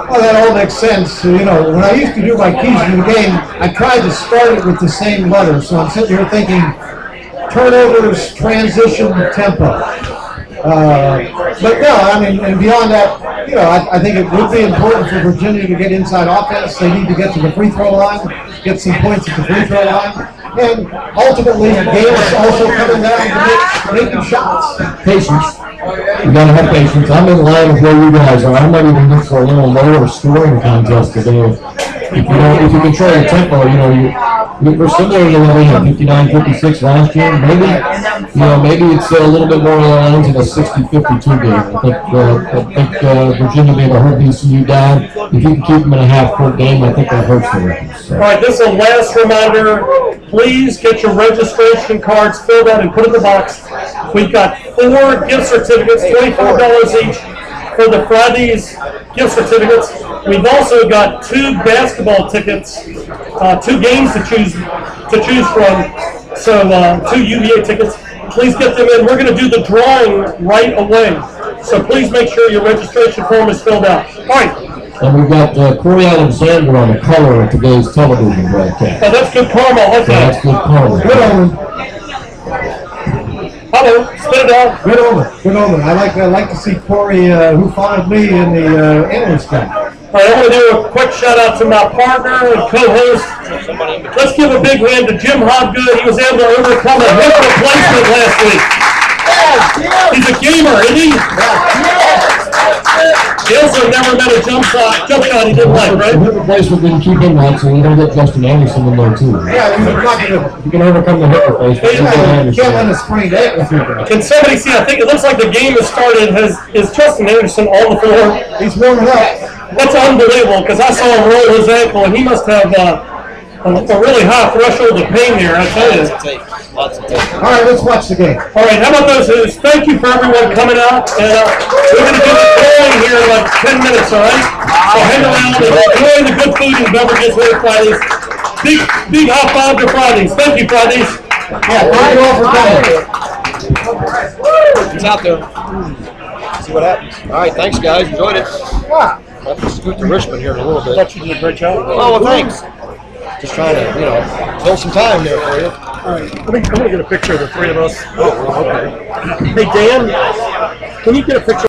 B: Well, that all makes sense. You know, when I used to do my keys in the game, I tried to start it with the same letter. So I'm sitting here thinking turnovers, transition, tempo. But no, I mean, and beyond that, you know, I think it would be important for Virginia to get inside offense. They need to get to the free throw line, get some points at the free throw line. And ultimately, the game is also coming down to making shots.
K: Patience. You gotta have patience. I'm in line with where you guys are. I might even look for a little lower scoring contest today. If you control the tempo, you know, we're similar to what we had 59-56 last year. Maybe it's a little bit more aligned to the 60-52 game. I think Virginia may have hurt VCU down. If you can keep them in a half-court game, I think that hurts the Rams. So.
D: All right, this is a last reminder. Please get your registration cards filled out and put in the box. We've got 4 gift certificates, $24 each for the Friday's gift certificates. We've also got 2 basketball tickets, 2 games to choose from. So 2 UVA tickets. Please get them in. We're going to do the drawing right away. So please make sure your registration form is filled out. All right.
K: And we've got Corey Alexander on the color of today's television broadcast.
D: Oh, that's good karma. I like that.
K: That's good karma.
B: Good omen.
D: Hello, spit it out.
B: Good omen. Good omen. I like to see Corey, who followed me in the analyst game.
D: All right, I want to do a quick shout out to my partner and co-host. Let's give a big hand to Jim Hobgood. He was able to overcome a hip replacement last week. He's a gamer, isn't he? He also never met a jump shot he didn't like, right?
K: The hip replacement didn't keep him out, so we're going to get Justin Anderson in there too.
B: Yeah, you're not going to.
K: You can overcome the hip replacement.
B: You can't let a sprained ankle through that.
D: Can somebody see? I think it looks like the game has started. Is Justin Anderson on the floor?
B: He's warming up.
D: That's unbelievable because I saw him roll his ankle, and he must have a really high threshold of pain there, I tell you.
A: Lots of tape.
B: All right, let's watch the game.
D: All right, how about those who's? Thank you for everyone coming out. And we're going to do the drawing here in like 10 minutes, all right? So hang around and enjoy the good food and beverages here at Fridays. Big high five to Fridays. Thank you, Fridays.
B: Yeah, thank you all for coming.
I: It's out there. See what happens. All right, thanks, guys. Enjoyed it.
B: Wow.
I: I'll have to scoot to Richmond here in a little
D: I
I: bit.
D: thought you did a great job.
I: Oh, well, thanks. Just trying to, fill some time there for you.
D: All right, I'm going to get a picture of the 3 of us.
I: Oh, okay.
D: Hey, Dan, can you get a picture?